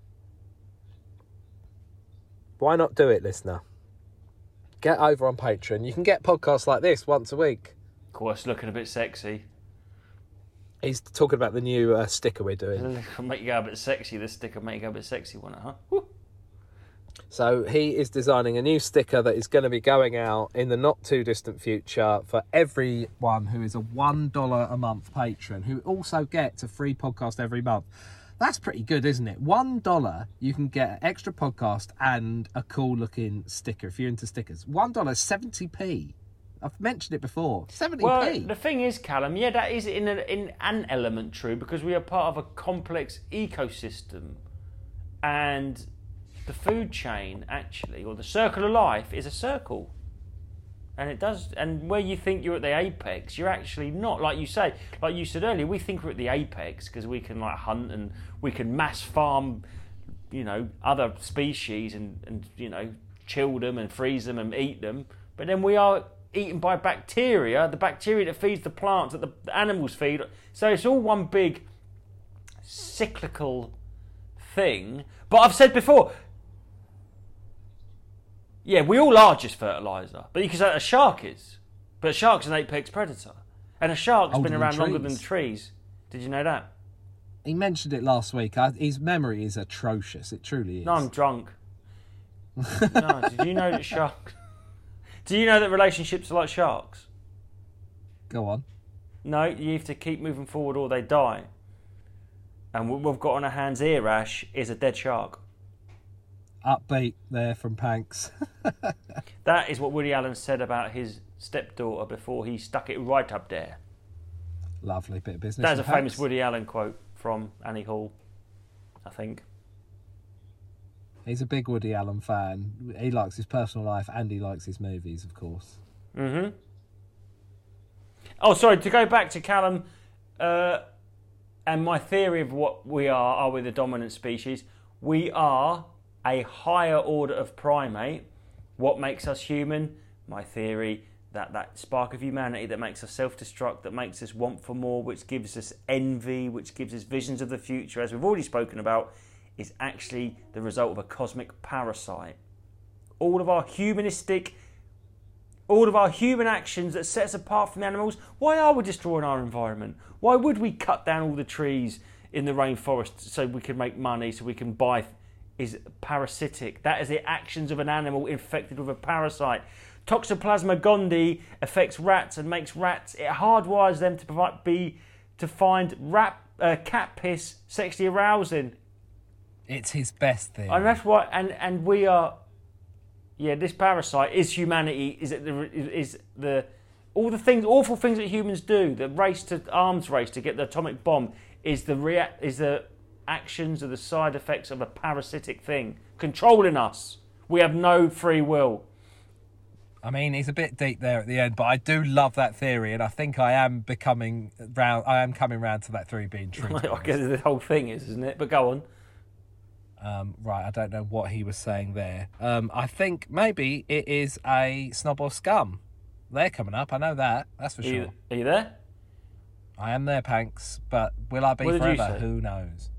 Speaker 2: Why not do it, listener? Get over on Patreon. You can get podcasts like this once a week.
Speaker 3: Of course, looking a bit sexy.
Speaker 2: He's talking about the new uh, sticker we're doing.
Speaker 3: Make you go a bit sexy. This sticker make you go a bit sexy, won't it, huh? Woo.
Speaker 2: So he is designing a new sticker that is going to be going out in the not too distant future for everyone who is a one dollar a month patron, who also gets a free podcast every month. That's pretty good, isn't it? one dollar, you can get an extra podcast and a cool looking sticker if you're into stickers. one dollar, seventy p. I've mentioned it before. seventy p.
Speaker 3: Well, the thing is, Callum, yeah, that is in, a, in an element true, because we are part of a complex ecosystem. And the food chain, actually, or the circle of life, is a circle. And it does, and where you think you're at the apex, you're actually not. Like you say, like you said earlier, we think we're at the apex because we can like hunt and we can mass farm, you know, other species and, and you know, chill them and freeze them and eat them. But then we are eaten by bacteria, the bacteria that feeds the plants that the, the animals feed. So it's all one big cyclical thing. But I've said before, yeah, we all are just fertiliser. But you can say a shark is. But a shark's an apex predator. And a shark's
Speaker 2: Older
Speaker 3: been
Speaker 2: than
Speaker 3: no longer than
Speaker 2: trees.
Speaker 3: trees. Did you know that?
Speaker 2: He mentioned it last week. I, his memory is atrocious. It truly is.
Speaker 3: No, I'm drunk. No, did you know that sharks... Do you know that relationships are like sharks?
Speaker 2: Go on.
Speaker 3: No, you have to keep moving forward or they die. And what we've got on our hands here, Ash, is a dead shark.
Speaker 2: Upbeat there from Panks.
Speaker 3: That is what Woody Allen said about his stepdaughter before he stuck it right up there.
Speaker 2: Lovely bit of business.
Speaker 3: That's a
Speaker 2: from
Speaker 3: famous
Speaker 2: Panks.
Speaker 3: Woody Allen quote from Annie Hall, I think.
Speaker 2: He's a big Woody Allen fan. He likes his personal life and he likes his movies, of course.
Speaker 3: Mm-hmm. Oh, sorry, to go back to Callum uh, and my theory of what we are, are we the dominant species? We are a higher order of primate. What makes us human? My theory that that spark of humanity that makes us self-destruct, that makes us want for more, which gives us envy, which gives us visions of the future, as we've already spoken about, is actually the result of a cosmic parasite. All of our humanistic, all of our human actions that set us apart from the animals, why are we destroying our environment? Why would we cut down all the trees in the rainforest so we can make money, so we can buy, is parasitic. That is the actions of an animal infected with a parasite. Toxoplasma gondii affects rats and makes rats, it hardwires them to provide, be, to find rat, uh, cat piss sexually arousing.
Speaker 2: It's his best thing.
Speaker 3: And that's why, and, and we are, yeah, this parasite is humanity, is it the, is the, all the things, awful things that humans do, the race to, arms race to get the atomic bomb, is the rea- is the actions or the side effects of a parasitic thing controlling us. We have no free will.
Speaker 2: I mean, he's a bit deep there at the end, but I do love that theory, and I think I am becoming round. I am coming round to that theory being true.
Speaker 3: I guess the whole thing is, isn't it? But go on.
Speaker 2: Um, right, I don't know what he was saying there. Um, I think maybe it is a snob or scum. They're coming up. I know that. That's for
Speaker 3: Are
Speaker 2: sure.
Speaker 3: you, are you there?
Speaker 2: I am there, Panks, but will I be
Speaker 3: What did you
Speaker 2: forever?
Speaker 3: say?
Speaker 2: Who knows?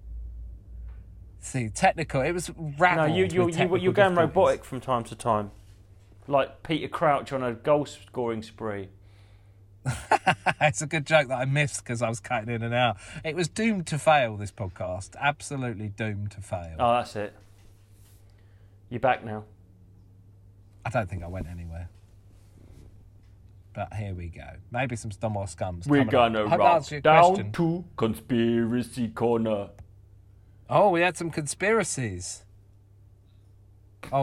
Speaker 2: See, technical. It was
Speaker 3: No,
Speaker 2: rattled.
Speaker 3: you, you,
Speaker 2: with
Speaker 3: you,
Speaker 2: technical
Speaker 3: you're going
Speaker 2: difficulties.
Speaker 3: robotic from time to time. Like Peter Crouch on a goal scoring spree.
Speaker 2: It's a good joke that I missed because I was cutting in and out. It was doomed to fail, this podcast. Absolutely doomed to fail.
Speaker 3: Oh, that's it. You're back now.
Speaker 2: I don't think I went anywhere. But here we go. Maybe some Stom or Scums.
Speaker 3: We're
Speaker 2: coming up.
Speaker 3: gonna
Speaker 2: Hope that
Speaker 3: rock
Speaker 2: answers your
Speaker 3: down
Speaker 2: question.
Speaker 3: to Conspiracy Corner.
Speaker 2: Oh, we had some conspiracies. Oh,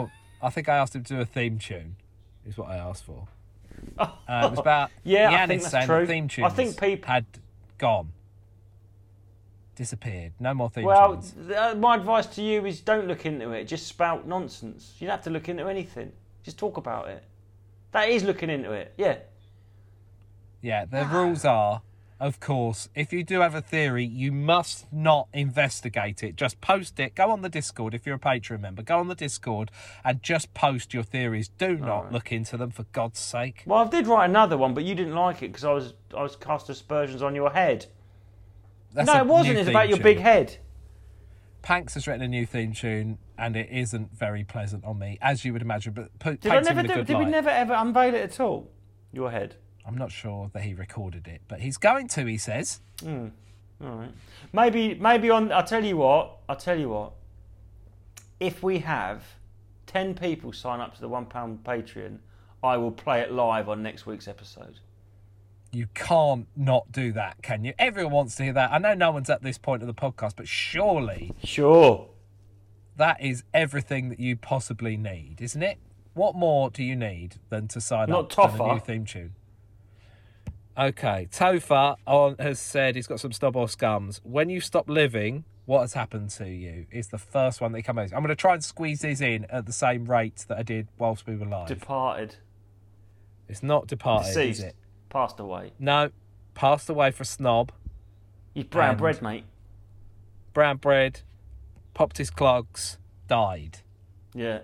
Speaker 2: I think I asked him to do a theme tune. Is what I asked for. Uh, it was about
Speaker 3: Yeah, I
Speaker 2: Yanis
Speaker 3: think that's
Speaker 2: saying
Speaker 3: true.
Speaker 2: the theme tunes
Speaker 3: I think people-
Speaker 2: had gone, disappeared. No more theme
Speaker 3: Well,
Speaker 2: tunes.
Speaker 3: th- uh, my advice to you is don't look into it. Just spout nonsense. You don't have to look into anything. Just talk about it. That is looking into it. Yeah.
Speaker 2: Yeah, the rules are, of course, if you do have a theory, you must not investigate it. Just post it. Go on the Discord if you're a Patreon member. Go on the Discord and just post your theories. Do not
Speaker 3: right.
Speaker 2: look into them, for God's sake.
Speaker 3: Well, I did write another one, but you didn't like it because I was I was cast aspersions on your head.
Speaker 2: That's
Speaker 3: no,
Speaker 2: a
Speaker 3: it wasn't.
Speaker 2: new
Speaker 3: It's
Speaker 2: theme
Speaker 3: about your
Speaker 2: tune.
Speaker 3: big head.
Speaker 2: Panks has written a new theme tune, and it isn't very pleasant on me, as you would imagine. But p-
Speaker 3: Did I
Speaker 2: paints him
Speaker 3: never
Speaker 2: in a
Speaker 3: do?
Speaker 2: good
Speaker 3: Did we
Speaker 2: light.
Speaker 3: never ever unveil it at all? Your head.
Speaker 2: I'm not sure that he recorded it, but he's going to. He says.
Speaker 3: All right. Maybe maybe on. I'll tell you what. I'll tell you what. If we have ten people sign up to the one pound Patreon, I will play it live on next week's episode.
Speaker 2: You can't not do that, can you? Everyone wants to hear that. I know no one's at this point of the podcast, but surely
Speaker 3: Sure.
Speaker 2: that is everything that you possibly need, isn't it? What more do you need than to sign
Speaker 3: Not
Speaker 2: up to a
Speaker 3: Toffer.
Speaker 2: new theme tune? Okay, Topher on, has said he's got some stub or scums. When you stop living, what has happened to you? Is the first one that he comes out. I'm going to try and squeeze these in at the same rate that I did whilst we were live.
Speaker 3: Departed.
Speaker 2: It's not departed,
Speaker 3: Deceased.
Speaker 2: is it?
Speaker 3: Passed away.
Speaker 2: No, passed away for a snob.
Speaker 3: He's brown
Speaker 2: And-
Speaker 3: bread, mate.
Speaker 2: Brown bread, popped his clogs, died.
Speaker 3: Yeah.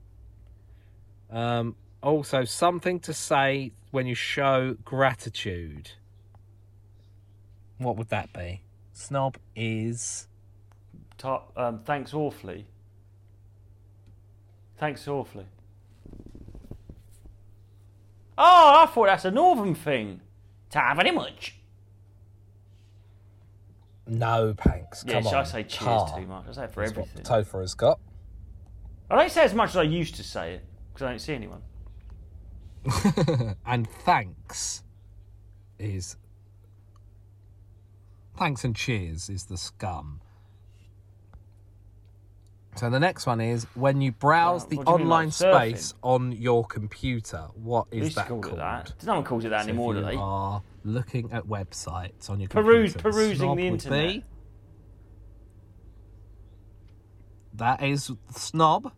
Speaker 2: Um, also, something to say when you show gratitude. What would that be? Snob is...
Speaker 3: Ta- um, thanks awfully. Thanks awfully. Oh, I thought that's a northern thing. Ta very much.
Speaker 2: No, Panks,
Speaker 3: Yeah,
Speaker 2: come
Speaker 3: should
Speaker 2: on.
Speaker 3: I say cheers
Speaker 2: Ta.
Speaker 3: too much? I say it for
Speaker 2: That's what
Speaker 3: everything.
Speaker 2: Topher has got.
Speaker 3: I don't say as much as I used to say it because I don't see anyone.
Speaker 2: And thanks is... Thanks and cheers is the scum. So the next one is, when you browse
Speaker 3: Wow,
Speaker 2: the
Speaker 3: what do you mean,
Speaker 2: online
Speaker 3: like surfing?
Speaker 2: space on your computer, what
Speaker 3: They
Speaker 2: is
Speaker 3: used to
Speaker 2: that
Speaker 3: call
Speaker 2: called?
Speaker 3: it that. No one calls it that
Speaker 2: So
Speaker 3: anymore,
Speaker 2: if
Speaker 3: do
Speaker 2: you
Speaker 3: they?
Speaker 2: are looking at websites on your
Speaker 3: Peruse-
Speaker 2: computer,
Speaker 3: perusing
Speaker 2: snob
Speaker 3: the
Speaker 2: would
Speaker 3: internet.
Speaker 2: be- that is snob.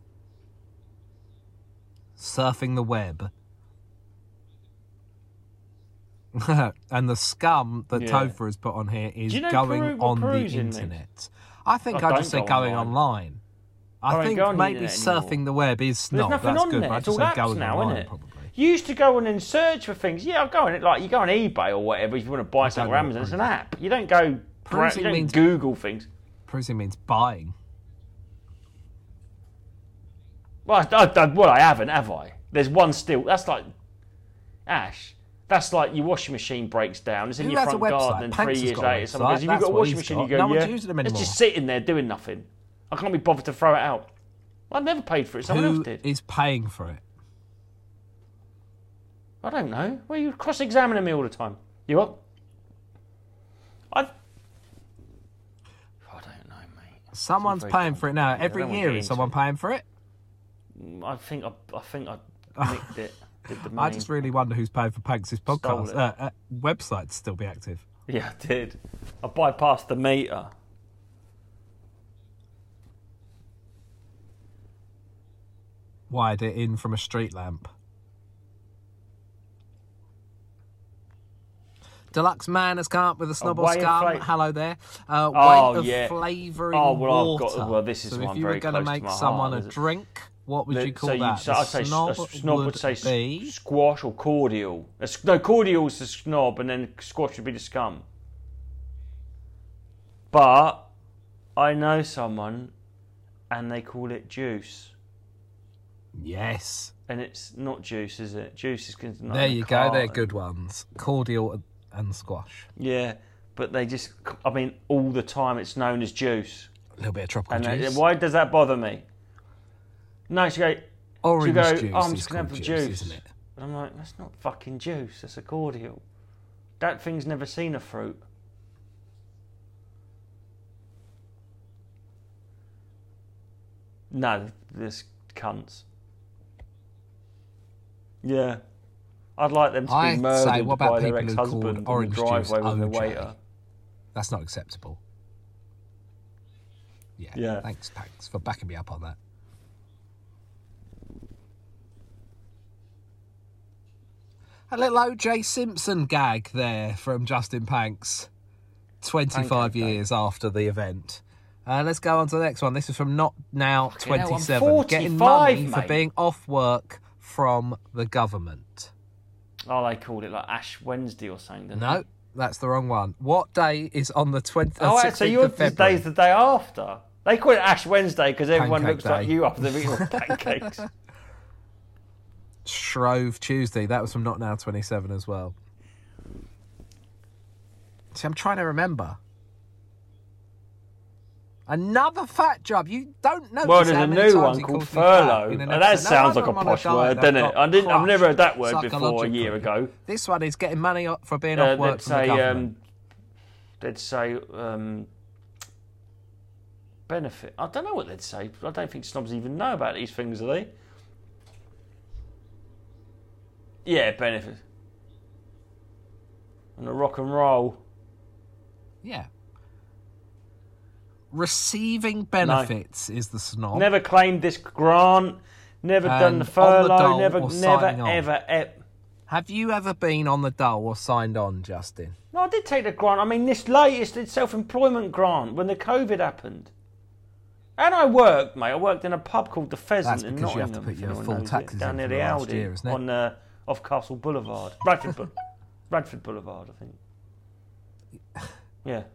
Speaker 2: Surfing the web. And the scum that
Speaker 3: Yeah.
Speaker 2: Topher has put on here is
Speaker 3: Do you know
Speaker 2: going
Speaker 3: peru- what
Speaker 2: on the
Speaker 3: perusing means?
Speaker 2: internet. I think
Speaker 3: I
Speaker 2: I
Speaker 3: don't
Speaker 2: just say
Speaker 3: go
Speaker 2: going
Speaker 3: online.
Speaker 2: online.
Speaker 3: I
Speaker 2: I
Speaker 3: don't
Speaker 2: think
Speaker 3: go on the
Speaker 2: maybe
Speaker 3: internet
Speaker 2: surfing
Speaker 3: anymore.
Speaker 2: the web is
Speaker 3: There's
Speaker 2: snob.
Speaker 3: nothing
Speaker 2: That's
Speaker 3: on
Speaker 2: good,
Speaker 3: there.
Speaker 2: but I
Speaker 3: It's
Speaker 2: just
Speaker 3: all
Speaker 2: say
Speaker 3: apps
Speaker 2: going
Speaker 3: now,
Speaker 2: online,
Speaker 3: isn't it?
Speaker 2: probably.
Speaker 3: You used to go on and search for things. Yeah, I'll go on it. Like you go on eBay or whatever if you want to buy something
Speaker 2: know
Speaker 3: on
Speaker 2: what
Speaker 3: Amazon. It's an app. You don't go. Bra-
Speaker 2: Perusing
Speaker 3: you don't
Speaker 2: means-
Speaker 3: Google things.
Speaker 2: Perusing means buying.
Speaker 3: Well, I, I, well, I haven't, have I? There's one still. That's like Ash. That's like your washing machine breaks down. It's in
Speaker 2: Who
Speaker 3: your
Speaker 2: has a
Speaker 3: front garden,
Speaker 2: website?
Speaker 3: and
Speaker 2: Panks
Speaker 3: three
Speaker 2: has
Speaker 3: years
Speaker 2: got a
Speaker 3: later, someone
Speaker 2: website.
Speaker 3: goes, "Have you
Speaker 2: That's
Speaker 3: got a
Speaker 2: what
Speaker 3: washing
Speaker 2: he's
Speaker 3: machine?"
Speaker 2: got.
Speaker 3: You go,
Speaker 2: No one's
Speaker 3: "Yeah."
Speaker 2: using them
Speaker 3: It's
Speaker 2: anymore.
Speaker 3: just sitting there doing nothing. I can't be bothered to throw it out. I never paid for it. Someone
Speaker 2: Who
Speaker 3: else did.
Speaker 2: is paying for it?
Speaker 3: I don't know. Well, you cross-examining me all the time. You what? I. I don't know, mate.
Speaker 2: Someone's
Speaker 3: very
Speaker 2: paying for it now.
Speaker 3: complicated. I
Speaker 2: Every
Speaker 3: don't wanna
Speaker 2: year
Speaker 3: get
Speaker 2: is
Speaker 3: into
Speaker 2: someone
Speaker 3: it.
Speaker 2: paying for it?
Speaker 3: I think I, I think I nicked it. Did the
Speaker 2: I
Speaker 3: money.
Speaker 2: just really wonder who's paying for Panks' podcast.
Speaker 3: it.
Speaker 2: Uh, uh, website to still be active.
Speaker 3: Yeah, I did. I bypassed the meter.
Speaker 2: Wired it in from a street lamp. Deluxe Man has come up with a snob or
Speaker 3: way of
Speaker 2: scum.
Speaker 3: fla-
Speaker 2: Hello there. Uh,
Speaker 3: Oh,
Speaker 2: way of
Speaker 3: yeah.
Speaker 2: flavouring
Speaker 3: Oh, well, I've
Speaker 2: water.
Speaker 3: got- well, this is
Speaker 2: so
Speaker 3: one
Speaker 2: if you were
Speaker 3: very
Speaker 2: going to
Speaker 3: close to
Speaker 2: make
Speaker 3: my
Speaker 2: someone
Speaker 3: heart,
Speaker 2: a
Speaker 3: is it?
Speaker 2: drink, what would
Speaker 3: The-
Speaker 2: you call
Speaker 3: so
Speaker 2: that?
Speaker 3: so
Speaker 2: The
Speaker 3: I'd say
Speaker 2: snob,
Speaker 3: a snob would,
Speaker 2: would
Speaker 3: say s-
Speaker 2: be...
Speaker 3: squash or cordial. A s- No, cordial's the snob, and then squash would be the scum. But I know someone, and they call it juice,
Speaker 2: Yes.
Speaker 3: and it's not juice, is it? Juice is considered.
Speaker 2: There you go. They're good ones. Cordial and squash.
Speaker 3: Yeah, but they just. I mean, all the time it's known as juice.
Speaker 2: A little bit of tropical
Speaker 3: And they,
Speaker 2: juice.
Speaker 3: why does that bother me? No, she go.
Speaker 2: Orange
Speaker 3: she go.
Speaker 2: juice
Speaker 3: Oh, I'm
Speaker 2: is
Speaker 3: just gonna have
Speaker 2: called
Speaker 3: the
Speaker 2: juice,
Speaker 3: juice.
Speaker 2: isn't it?
Speaker 3: And I'm like, that's not fucking juice. That's a cordial. That thing's never seen a fruit. No, this cunts. Yeah. I'd like them to be
Speaker 2: I
Speaker 3: murdered
Speaker 2: say, what about
Speaker 3: by their
Speaker 2: people who called
Speaker 3: ex-husband in the
Speaker 2: orange juice
Speaker 3: driveway with their
Speaker 2: O J?
Speaker 3: waiter.
Speaker 2: That's not acceptable. Yeah,
Speaker 3: Yeah.
Speaker 2: thanks, thanks for backing me up on that. A little O J Simpson gag there from Justin Panks, twenty-five
Speaker 3: Pancake day.
Speaker 2: years after the event. Uh, let's go on to the next one. This is from Not Now
Speaker 3: Fucking hell, I'm
Speaker 2: twenty-seven. Getting
Speaker 3: forty-five,
Speaker 2: money for
Speaker 3: mate.
Speaker 2: being off work from the government.
Speaker 3: Oh, they called it like Ash Wednesday or something, didn't
Speaker 2: No,
Speaker 3: they?
Speaker 2: that's the wrong one. What day is on the twentieth
Speaker 3: Oh, right, so your
Speaker 2: of February?
Speaker 3: day's the day after. They call it Ash Wednesday because everyone
Speaker 2: Pancake
Speaker 3: looks like
Speaker 2: day.
Speaker 3: you after they've eaten all pancakes.
Speaker 2: Shrove Tuesday. That was from Not Now twenty-seven as well. See, I'm trying to remember. Another fat job. You don't know.
Speaker 3: Well, there's a new one called furlough. And that sounds like a posh word, doesn't it? I didn't, I've never heard that word before a year ago.
Speaker 2: This one is getting money for being
Speaker 3: Uh,
Speaker 2: off work
Speaker 3: they'd
Speaker 2: from the
Speaker 3: say,
Speaker 2: government.
Speaker 3: um, they'd say um, benefit. I don't know what they'd say. I don't think snobs even know about these things, do they? Yeah, benefit. And a rock and roll.
Speaker 2: Yeah. Receiving benefits is the snob.
Speaker 3: Never claimed this grant. Never done
Speaker 2: And
Speaker 3: the
Speaker 2: on the
Speaker 3: furlough.
Speaker 2: dole
Speaker 3: never,
Speaker 2: or
Speaker 3: never,
Speaker 2: signing on.
Speaker 3: ever, ever.
Speaker 2: Have you ever been on the dole or signed on, Justin?
Speaker 3: No, I did take the grant. I mean, this latest it's self-employment grant when the COVID happened. And I worked, mate. I worked in a pub called the Pheasant
Speaker 2: That's
Speaker 3: in
Speaker 2: because you have
Speaker 3: Nottingham.
Speaker 2: to put
Speaker 3: if
Speaker 2: your
Speaker 3: anyone
Speaker 2: full
Speaker 3: knows it,
Speaker 2: taxes
Speaker 3: down
Speaker 2: in
Speaker 3: near
Speaker 2: for
Speaker 3: the
Speaker 2: the last
Speaker 3: Aldi
Speaker 2: year, isn't it?
Speaker 3: on uh, off Castle Boulevard, Bradford, Bu- Bradford Boulevard, I think. Yeah.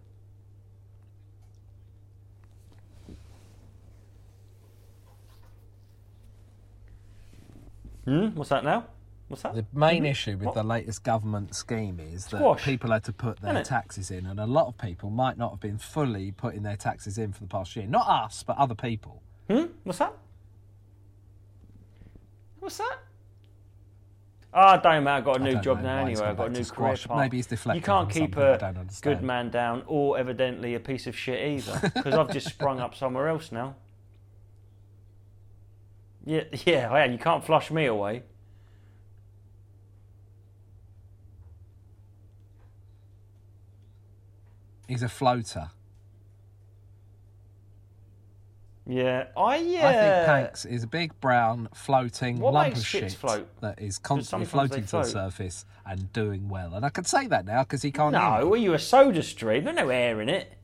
Speaker 3: Hmm. What's that now? What's that?
Speaker 2: The main issue with
Speaker 3: What?
Speaker 2: the latest government scheme is that
Speaker 3: Squash.
Speaker 2: people had to put their
Speaker 3: Isn't it?
Speaker 2: taxes in, and a lot of people might not have been fully putting their taxes in for the past year. Not us, but other people.
Speaker 3: Hmm? What's that? What's that? Ah, oh, don't matter. I've got a
Speaker 2: I
Speaker 3: new
Speaker 2: don't
Speaker 3: job
Speaker 2: know
Speaker 3: now
Speaker 2: why he's
Speaker 3: anyway.
Speaker 2: gone
Speaker 3: I've got a
Speaker 2: back
Speaker 3: new
Speaker 2: to
Speaker 3: career
Speaker 2: squash.
Speaker 3: path.
Speaker 2: Maybe he's deflecting
Speaker 3: You can't
Speaker 2: from
Speaker 3: keep
Speaker 2: something I
Speaker 3: a
Speaker 2: don't understand.
Speaker 3: good man down or evidently a piece of shit either because I've just sprung up somewhere else now. Yeah, yeah, I am. You can't flush me away.
Speaker 2: He's a floater.
Speaker 3: Yeah, I yeah.
Speaker 2: I think Panks is a big brown floating
Speaker 3: What
Speaker 2: lump
Speaker 3: makes
Speaker 2: of
Speaker 3: shits
Speaker 2: shit
Speaker 3: float?
Speaker 2: that is constantly
Speaker 3: sometimes they
Speaker 2: floating to the
Speaker 3: float.
Speaker 2: surface and doing well. And I can say that now because he can't.
Speaker 3: No,
Speaker 2: hear me.
Speaker 3: are you a soda stream? There's no air in it.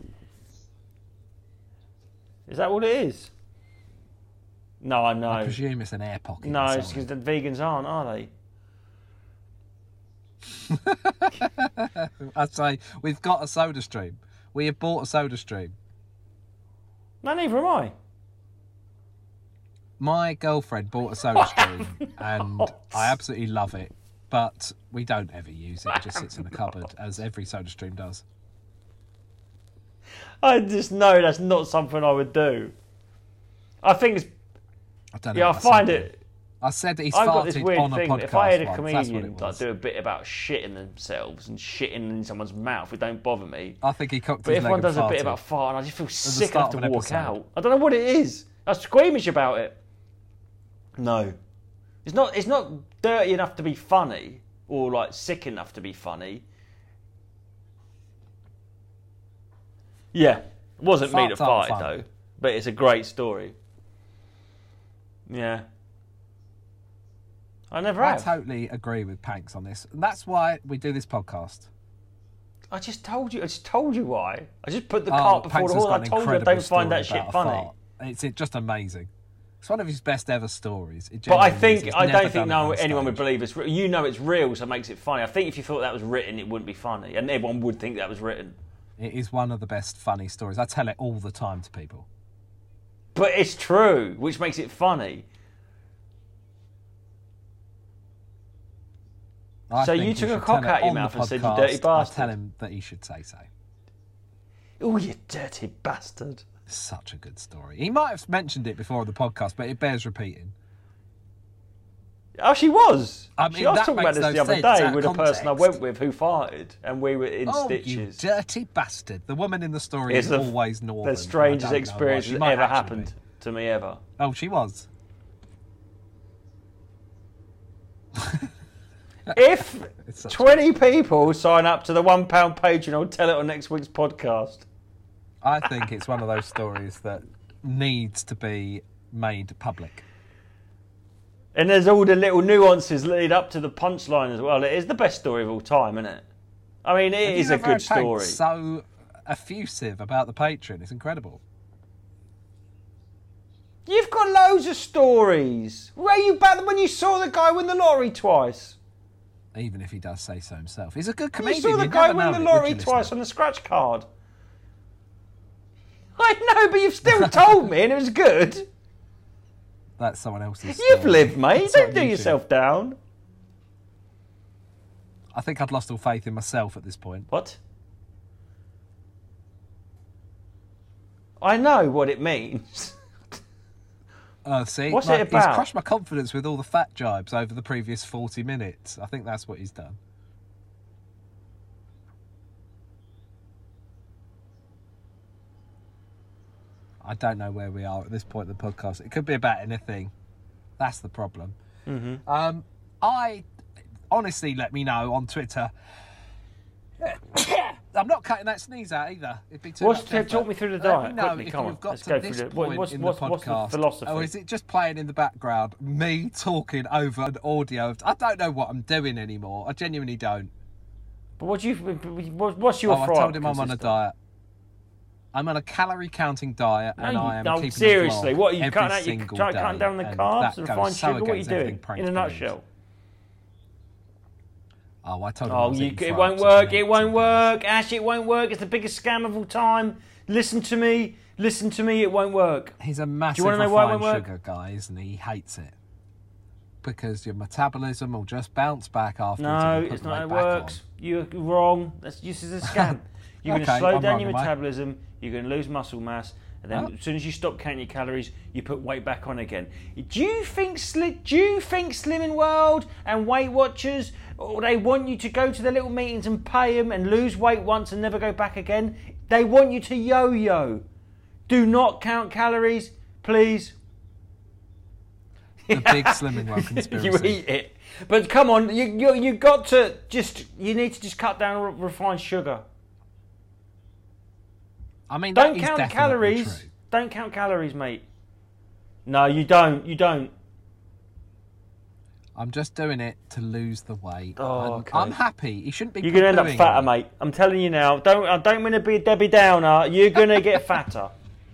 Speaker 3: Is that what it is? No, I know.
Speaker 2: I presume it's an air pocket.
Speaker 3: No,
Speaker 2: or
Speaker 3: it's
Speaker 2: something.
Speaker 3: because the vegans aren't, are they?
Speaker 2: I'd say we've got a soda stream. We have bought a soda stream.
Speaker 3: No, neither am I.
Speaker 2: My girlfriend bought a soda stream and I absolutely love it, but we don't ever use it. It just sits in the cupboard, as every soda stream does.
Speaker 3: I just know that's not something I would do. I think it's.
Speaker 2: I don't know.
Speaker 3: Yeah, I
Speaker 2: what
Speaker 3: find
Speaker 2: said
Speaker 3: it.
Speaker 2: there. I said that he's
Speaker 3: I've got
Speaker 2: farted
Speaker 3: this weird
Speaker 2: on a
Speaker 3: thing.
Speaker 2: podcast
Speaker 3: That if I had a
Speaker 2: once. That's what
Speaker 3: comedian
Speaker 2: it
Speaker 3: like
Speaker 2: was.
Speaker 3: do a bit about shitting themselves and shitting in someone's mouth, it don't bother me.
Speaker 2: I think he cocked
Speaker 3: But
Speaker 2: his
Speaker 3: if
Speaker 2: leg
Speaker 3: one
Speaker 2: and
Speaker 3: does a bit
Speaker 2: farted.
Speaker 3: about farting, I just feel sick
Speaker 2: start
Speaker 3: enough
Speaker 2: of
Speaker 3: to
Speaker 2: an
Speaker 3: walk
Speaker 2: episode.
Speaker 3: out. I don't know what it is. I'm squeamish about it. No, it's not. It's not dirty enough to be funny, or like sick enough to be funny. Yeah, it wasn't me that
Speaker 2: Farts aren't
Speaker 3: farted
Speaker 2: funny.
Speaker 3: though, but it's a great story. Yeah, I never
Speaker 2: I
Speaker 3: have.
Speaker 2: totally agree with Panks on this. And that's why we do this podcast.
Speaker 3: I just told you. I just told you why. I just put the
Speaker 2: Oh,
Speaker 3: cart before
Speaker 2: Panks
Speaker 3: the
Speaker 2: has
Speaker 3: horse.
Speaker 2: got
Speaker 3: I
Speaker 2: an
Speaker 3: told you I
Speaker 2: incredible
Speaker 3: don't find that
Speaker 2: story
Speaker 3: shit
Speaker 2: about a
Speaker 3: funny.
Speaker 2: fart. It's it- just amazing. It's one of his best ever stories. It
Speaker 3: But I
Speaker 2: genuinely is.
Speaker 3: think
Speaker 2: He's
Speaker 3: I
Speaker 2: never
Speaker 3: don't think
Speaker 2: done it
Speaker 3: no
Speaker 2: on
Speaker 3: anyone would
Speaker 2: stage.
Speaker 3: believe it's. Re- you know it's real, so it makes it funny. I think if you thought that was written, it wouldn't be funny, and everyone would think that was written.
Speaker 2: It is one of the best funny stories. I tell it all the time to people.
Speaker 3: But it's true, which makes it funny.
Speaker 2: I
Speaker 3: So
Speaker 2: think
Speaker 3: you
Speaker 2: he
Speaker 3: took a
Speaker 2: should
Speaker 3: cock
Speaker 2: tell it
Speaker 3: out your
Speaker 2: on the
Speaker 3: mouth and said, "You
Speaker 2: podcast.
Speaker 3: dirty
Speaker 2: I
Speaker 3: bastard."
Speaker 2: tell him that he should say so.
Speaker 3: Oh, you dirty bastard!
Speaker 2: Such a good story. He might have mentioned it before on the podcast, but it bears repeating.
Speaker 3: Oh, she was.
Speaker 2: I
Speaker 3: she
Speaker 2: mean,
Speaker 3: was
Speaker 2: that
Speaker 3: talking about
Speaker 2: makes
Speaker 3: this
Speaker 2: no
Speaker 3: the other
Speaker 2: sense out
Speaker 3: day
Speaker 2: of
Speaker 3: with a person I
Speaker 2: context.
Speaker 3: went with who farted, and we were in
Speaker 2: Oh,
Speaker 3: stitches.
Speaker 2: you dirty bastard. The woman in the story
Speaker 3: It's
Speaker 2: is
Speaker 3: the-
Speaker 2: always northern.
Speaker 3: The strangest
Speaker 2: I don't know why.
Speaker 3: experience
Speaker 2: She
Speaker 3: that
Speaker 2: might
Speaker 3: ever
Speaker 2: actually
Speaker 3: happened
Speaker 2: be.
Speaker 3: to me ever.
Speaker 2: Oh, she was.
Speaker 3: If
Speaker 2: It's such-
Speaker 3: twenty people sign up to the one pound Patreon, I'll tell it on next week's podcast.
Speaker 2: I think it's one of those stories that needs to be made public.
Speaker 3: And there's all the little nuances lead up to the punchline as well. It is the best story of all time, isn't it? I mean, it
Speaker 2: Have
Speaker 3: is
Speaker 2: you
Speaker 3: a
Speaker 2: ever
Speaker 3: good
Speaker 2: had Hank
Speaker 3: story.
Speaker 2: so effusive about the Patreon. It's incredible.
Speaker 3: You've got loads of stories. Were you back when you saw the guy win the lottery twice?
Speaker 2: Even if he does say so himself. He's a good
Speaker 3: You
Speaker 2: comedian.
Speaker 3: saw the
Speaker 2: You'd
Speaker 3: guy
Speaker 2: never
Speaker 3: win
Speaker 2: know
Speaker 3: the
Speaker 2: it, would
Speaker 3: lottery
Speaker 2: you,
Speaker 3: twice
Speaker 2: listener?
Speaker 3: on the scratch card. I know, but you've still told me, and it was good.
Speaker 2: That's someone else's
Speaker 3: You've
Speaker 2: story.
Speaker 3: lived, mate.
Speaker 2: It's
Speaker 3: Don't
Speaker 2: on
Speaker 3: do
Speaker 2: YouTube.
Speaker 3: yourself down.
Speaker 2: I think I'd lost all faith in myself at this point.
Speaker 3: What? I know what it means.
Speaker 2: Uh, see,
Speaker 3: What's
Speaker 2: like,
Speaker 3: it about?
Speaker 2: He's crushed my confidence with all the fat jibes over the previous forty minutes. I think that's what he's done. I don't know where we are at this point in the podcast. It could be about anything. That's the problem.
Speaker 3: Mm-hmm.
Speaker 2: Um, I honestly, let me know on Twitter. I'm not cutting that sneeze out either. It'd be too
Speaker 3: What's
Speaker 2: much
Speaker 3: t-
Speaker 2: effort.
Speaker 3: talk me through the
Speaker 2: Let
Speaker 3: diet
Speaker 2: me know
Speaker 3: quickly.
Speaker 2: if
Speaker 3: Come
Speaker 2: you've
Speaker 3: on,
Speaker 2: got
Speaker 3: let's
Speaker 2: to
Speaker 3: go
Speaker 2: this
Speaker 3: through the.
Speaker 2: point
Speaker 3: What's,
Speaker 2: in
Speaker 3: what's,
Speaker 2: the
Speaker 3: what's the
Speaker 2: podcast,
Speaker 3: philosophy?
Speaker 2: or is it just playing in the background? Me talking over an audio. Of, I don't know what I'm doing anymore. I genuinely don't.
Speaker 3: But what do you? what- What's your?
Speaker 2: Oh, I
Speaker 3: fry
Speaker 2: told him I'm on a
Speaker 3: consist of?
Speaker 2: diet. I'm on a calorie counting diet, and
Speaker 3: No,
Speaker 2: I am
Speaker 3: no,
Speaker 2: keeping
Speaker 3: seriously.
Speaker 2: a vlog
Speaker 3: What are you
Speaker 2: every
Speaker 3: cutting out? You
Speaker 2: single
Speaker 3: trying
Speaker 2: day,
Speaker 3: cutting down the
Speaker 2: and
Speaker 3: carbs
Speaker 2: that
Speaker 3: and
Speaker 2: goes
Speaker 3: refined
Speaker 2: so
Speaker 3: sugar. What are you
Speaker 2: against everything
Speaker 3: doing?
Speaker 2: Prank's
Speaker 3: In a
Speaker 2: believes.
Speaker 3: nutshell.
Speaker 2: Oh, I told him I
Speaker 3: Oh,
Speaker 2: was
Speaker 3: you,
Speaker 2: eating
Speaker 3: it
Speaker 2: fries
Speaker 3: won't
Speaker 2: and
Speaker 3: work.
Speaker 2: eggs
Speaker 3: It
Speaker 2: and
Speaker 3: won't
Speaker 2: things.
Speaker 3: work. Ash, it won't work. It's the biggest scam of all time. Listen to me. Listen to me. It won't work.
Speaker 2: He's a massive
Speaker 3: wanna know why it
Speaker 2: refined
Speaker 3: won't work?
Speaker 2: sugar guy, isn't he? He hates it. Because your metabolism will just bounce back afterwards.
Speaker 3: No,
Speaker 2: and you put
Speaker 3: it's
Speaker 2: the
Speaker 3: not how
Speaker 2: weight
Speaker 3: it
Speaker 2: back
Speaker 3: works. You're wrong. That's this is a scam. You're going
Speaker 2: Okay,
Speaker 3: to slow
Speaker 2: I'm
Speaker 3: down
Speaker 2: wrong,
Speaker 3: your
Speaker 2: am I?
Speaker 3: metabolism. You're going to lose muscle mass, and then
Speaker 2: Oh.
Speaker 3: as soon as you stop counting your calories, you put weight back on again. Do you think sli- Do you think Slimming World and Weight Watchers, or they want you to go to their little meetings and pay them and lose weight once and never go back again? They want you to yo-yo. Do not count calories, please.
Speaker 2: The big Slimming World conspiracy.
Speaker 3: You eat it, but come on, you you you got to just you need to just cut down re- refined sugar.
Speaker 2: I mean,
Speaker 3: Don't
Speaker 2: that is
Speaker 3: count
Speaker 2: definitely
Speaker 3: calories.
Speaker 2: true.
Speaker 3: Don't count calories, mate. No, you don't. You don't.
Speaker 2: I'm just doing it to lose the weight.
Speaker 3: Oh,
Speaker 2: I'm,
Speaker 3: okay.
Speaker 2: I'm happy. He shouldn't be.
Speaker 3: You're gonna end up
Speaker 2: poo-pooing
Speaker 3: fatter,
Speaker 2: me.
Speaker 3: mate. I'm telling you now. Don't I don't want to be a Debbie Downer. You're gonna get fatter.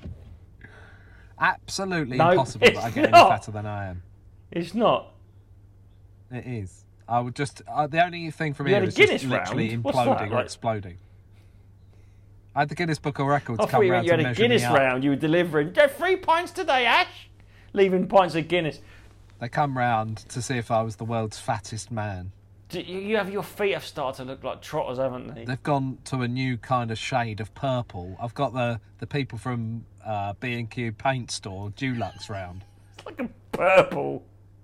Speaker 2: Absolutely
Speaker 3: No,
Speaker 2: impossible that I
Speaker 3: it's
Speaker 2: get
Speaker 3: not.
Speaker 2: any fatter than I am.
Speaker 3: It's not.
Speaker 2: It is. I would just. Uh, the only thing for me
Speaker 3: You had a
Speaker 2: is
Speaker 3: Guinness
Speaker 2: just literally
Speaker 3: round? What's
Speaker 2: imploding
Speaker 3: that,
Speaker 2: or
Speaker 3: like-
Speaker 2: exploding. I had the Guinness Book of Records
Speaker 3: I
Speaker 2: come
Speaker 3: thought you,
Speaker 2: round
Speaker 3: you
Speaker 2: to
Speaker 3: had a
Speaker 2: measure
Speaker 3: Guinness
Speaker 2: me up.
Speaker 3: round. You were delivering. There three pints today, Ash. Leaving pints of Guinness.
Speaker 2: They come round to see if I was the world's fattest man.
Speaker 3: Do You you have your feet have started to look like trotters, haven't they?
Speaker 2: They've gone to a new kind of shade of purple. I've got the, the people from uh, B and Q paint store, Dulux, round.
Speaker 3: It's like a purple.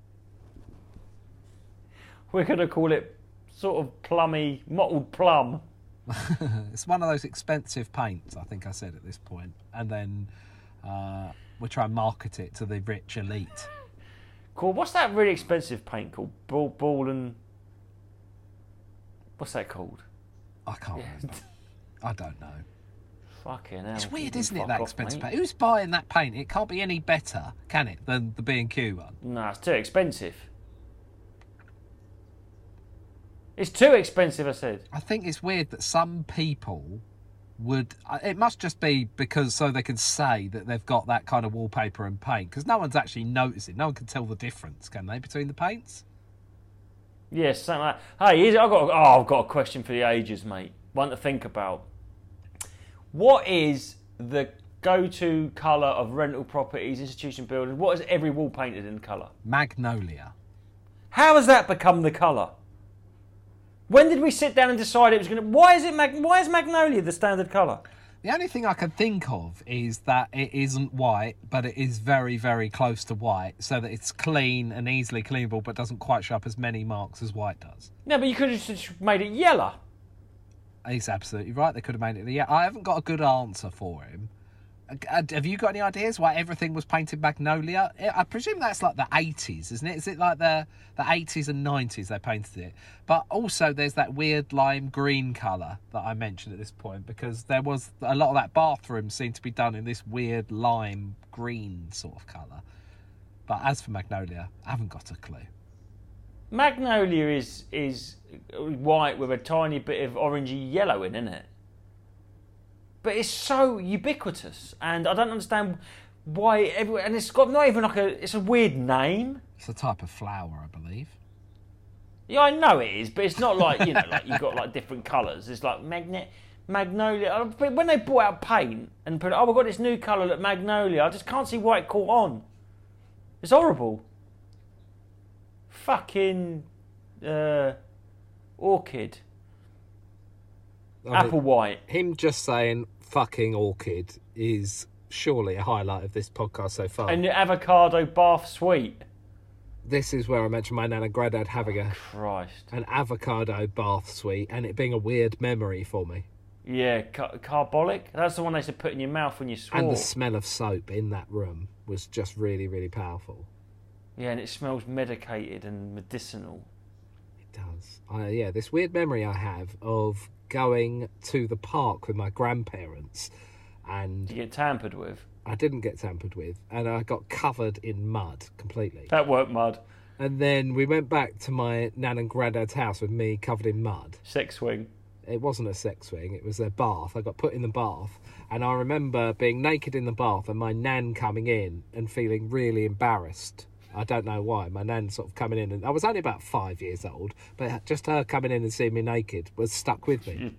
Speaker 3: We're gonna call it sort of plummy, mottled plum.
Speaker 2: It's one of those expensive paints, I think I said at this point. And then uh, we try and market it to the rich elite.
Speaker 3: Cool. What's that really expensive paint called? Ball, ball and what's that called?
Speaker 2: I can't remember. I don't know.
Speaker 3: Fucking hell.
Speaker 2: It's weird,
Speaker 3: You
Speaker 2: isn't it,
Speaker 3: fuck
Speaker 2: that
Speaker 3: off,
Speaker 2: expensive
Speaker 3: mate.
Speaker 2: paint? Who's buying that paint? It can't be any better, can it, than the B and Q one?
Speaker 3: No, it's too expensive. It's too expensive, I said.
Speaker 2: I think it's weird that some people would... It must just be because so they can say that they've got that kind of wallpaper and paint, because no one's actually noticing. No one can tell the difference, can they, between the paints?
Speaker 3: Yes, something like. Hey, here's, I've got. Oh, I've got a question for the ages, mate. One to think about. What is the go-to colour of rental properties, institution buildings? What is every wall painted in colour?
Speaker 2: Magnolia.
Speaker 3: How has that become the colour? When did we sit down and decide it was going to? Why is it? Mag, why is magnolia the standard colour?
Speaker 2: The only thing I can think of is that it isn't white, but it is very, very close to white, so that it's clean and easily cleanable, but doesn't quite show up as many marks as white does.
Speaker 3: No, but you could have just made it yellow.
Speaker 2: He's absolutely right. They could have made it. Yeah, I haven't got a good answer for him. Uh, Have you got any ideas why everything was painted magnolia? I presume that's like the eighties, isn't it? Is it like the the eighties and nineties they painted it? But also there's that weird lime green colour that I mentioned at this point, because there was a lot of that bathroom seemed to be done in this weird lime green sort of colour. But as for magnolia, I haven't got a clue.
Speaker 3: Magnolia is is white with a tiny bit of orangey yellow in, isn't it? But it's so ubiquitous, and I don't understand why everywhere. And it's got not even like a. It's a weird name.
Speaker 2: It's a type of flower, I believe.
Speaker 3: Yeah, I know it is, but it's not like, you know, like you've got like different colours. It's like magnet, magnolia. But when they brought out paint and put, oh, we've got this new colour, like magnolia. I just can't see why it caught on. It's horrible. Fucking uh, orchid. I Apple mean, white.
Speaker 2: Him just saying fucking orchid is surely a highlight of this podcast so far.
Speaker 3: And the avocado bath sweet.
Speaker 2: This is where I mentioned my nan and granddad having a
Speaker 3: Christ.
Speaker 2: an avocado bath sweet, and it being a weird memory for me.
Speaker 3: Yeah, car- carbolic. That's the one they used to put in your mouth when you swore.
Speaker 2: And the smell of soap in that room was just really, really powerful.
Speaker 3: Yeah, and it smells medicated and medicinal.
Speaker 2: It does. Uh, yeah, this weird memory I have of going to the park with my grandparents, and
Speaker 3: Did you get tampered with?
Speaker 2: I didn't get tampered with, and I got covered in mud completely.
Speaker 3: That weren't mud.
Speaker 2: And then we went back to my nan and granddad's house with me covered in mud.
Speaker 3: Sex swing.
Speaker 2: It wasn't a sex swing, it was their bath. I got put in the bath, and I remember being naked in the bath and my nan coming in and feeling really embarrassed. I don't know why. My nan sort of coming in, and I was only about five years old, but just her coming in and seeing me naked was stuck with me.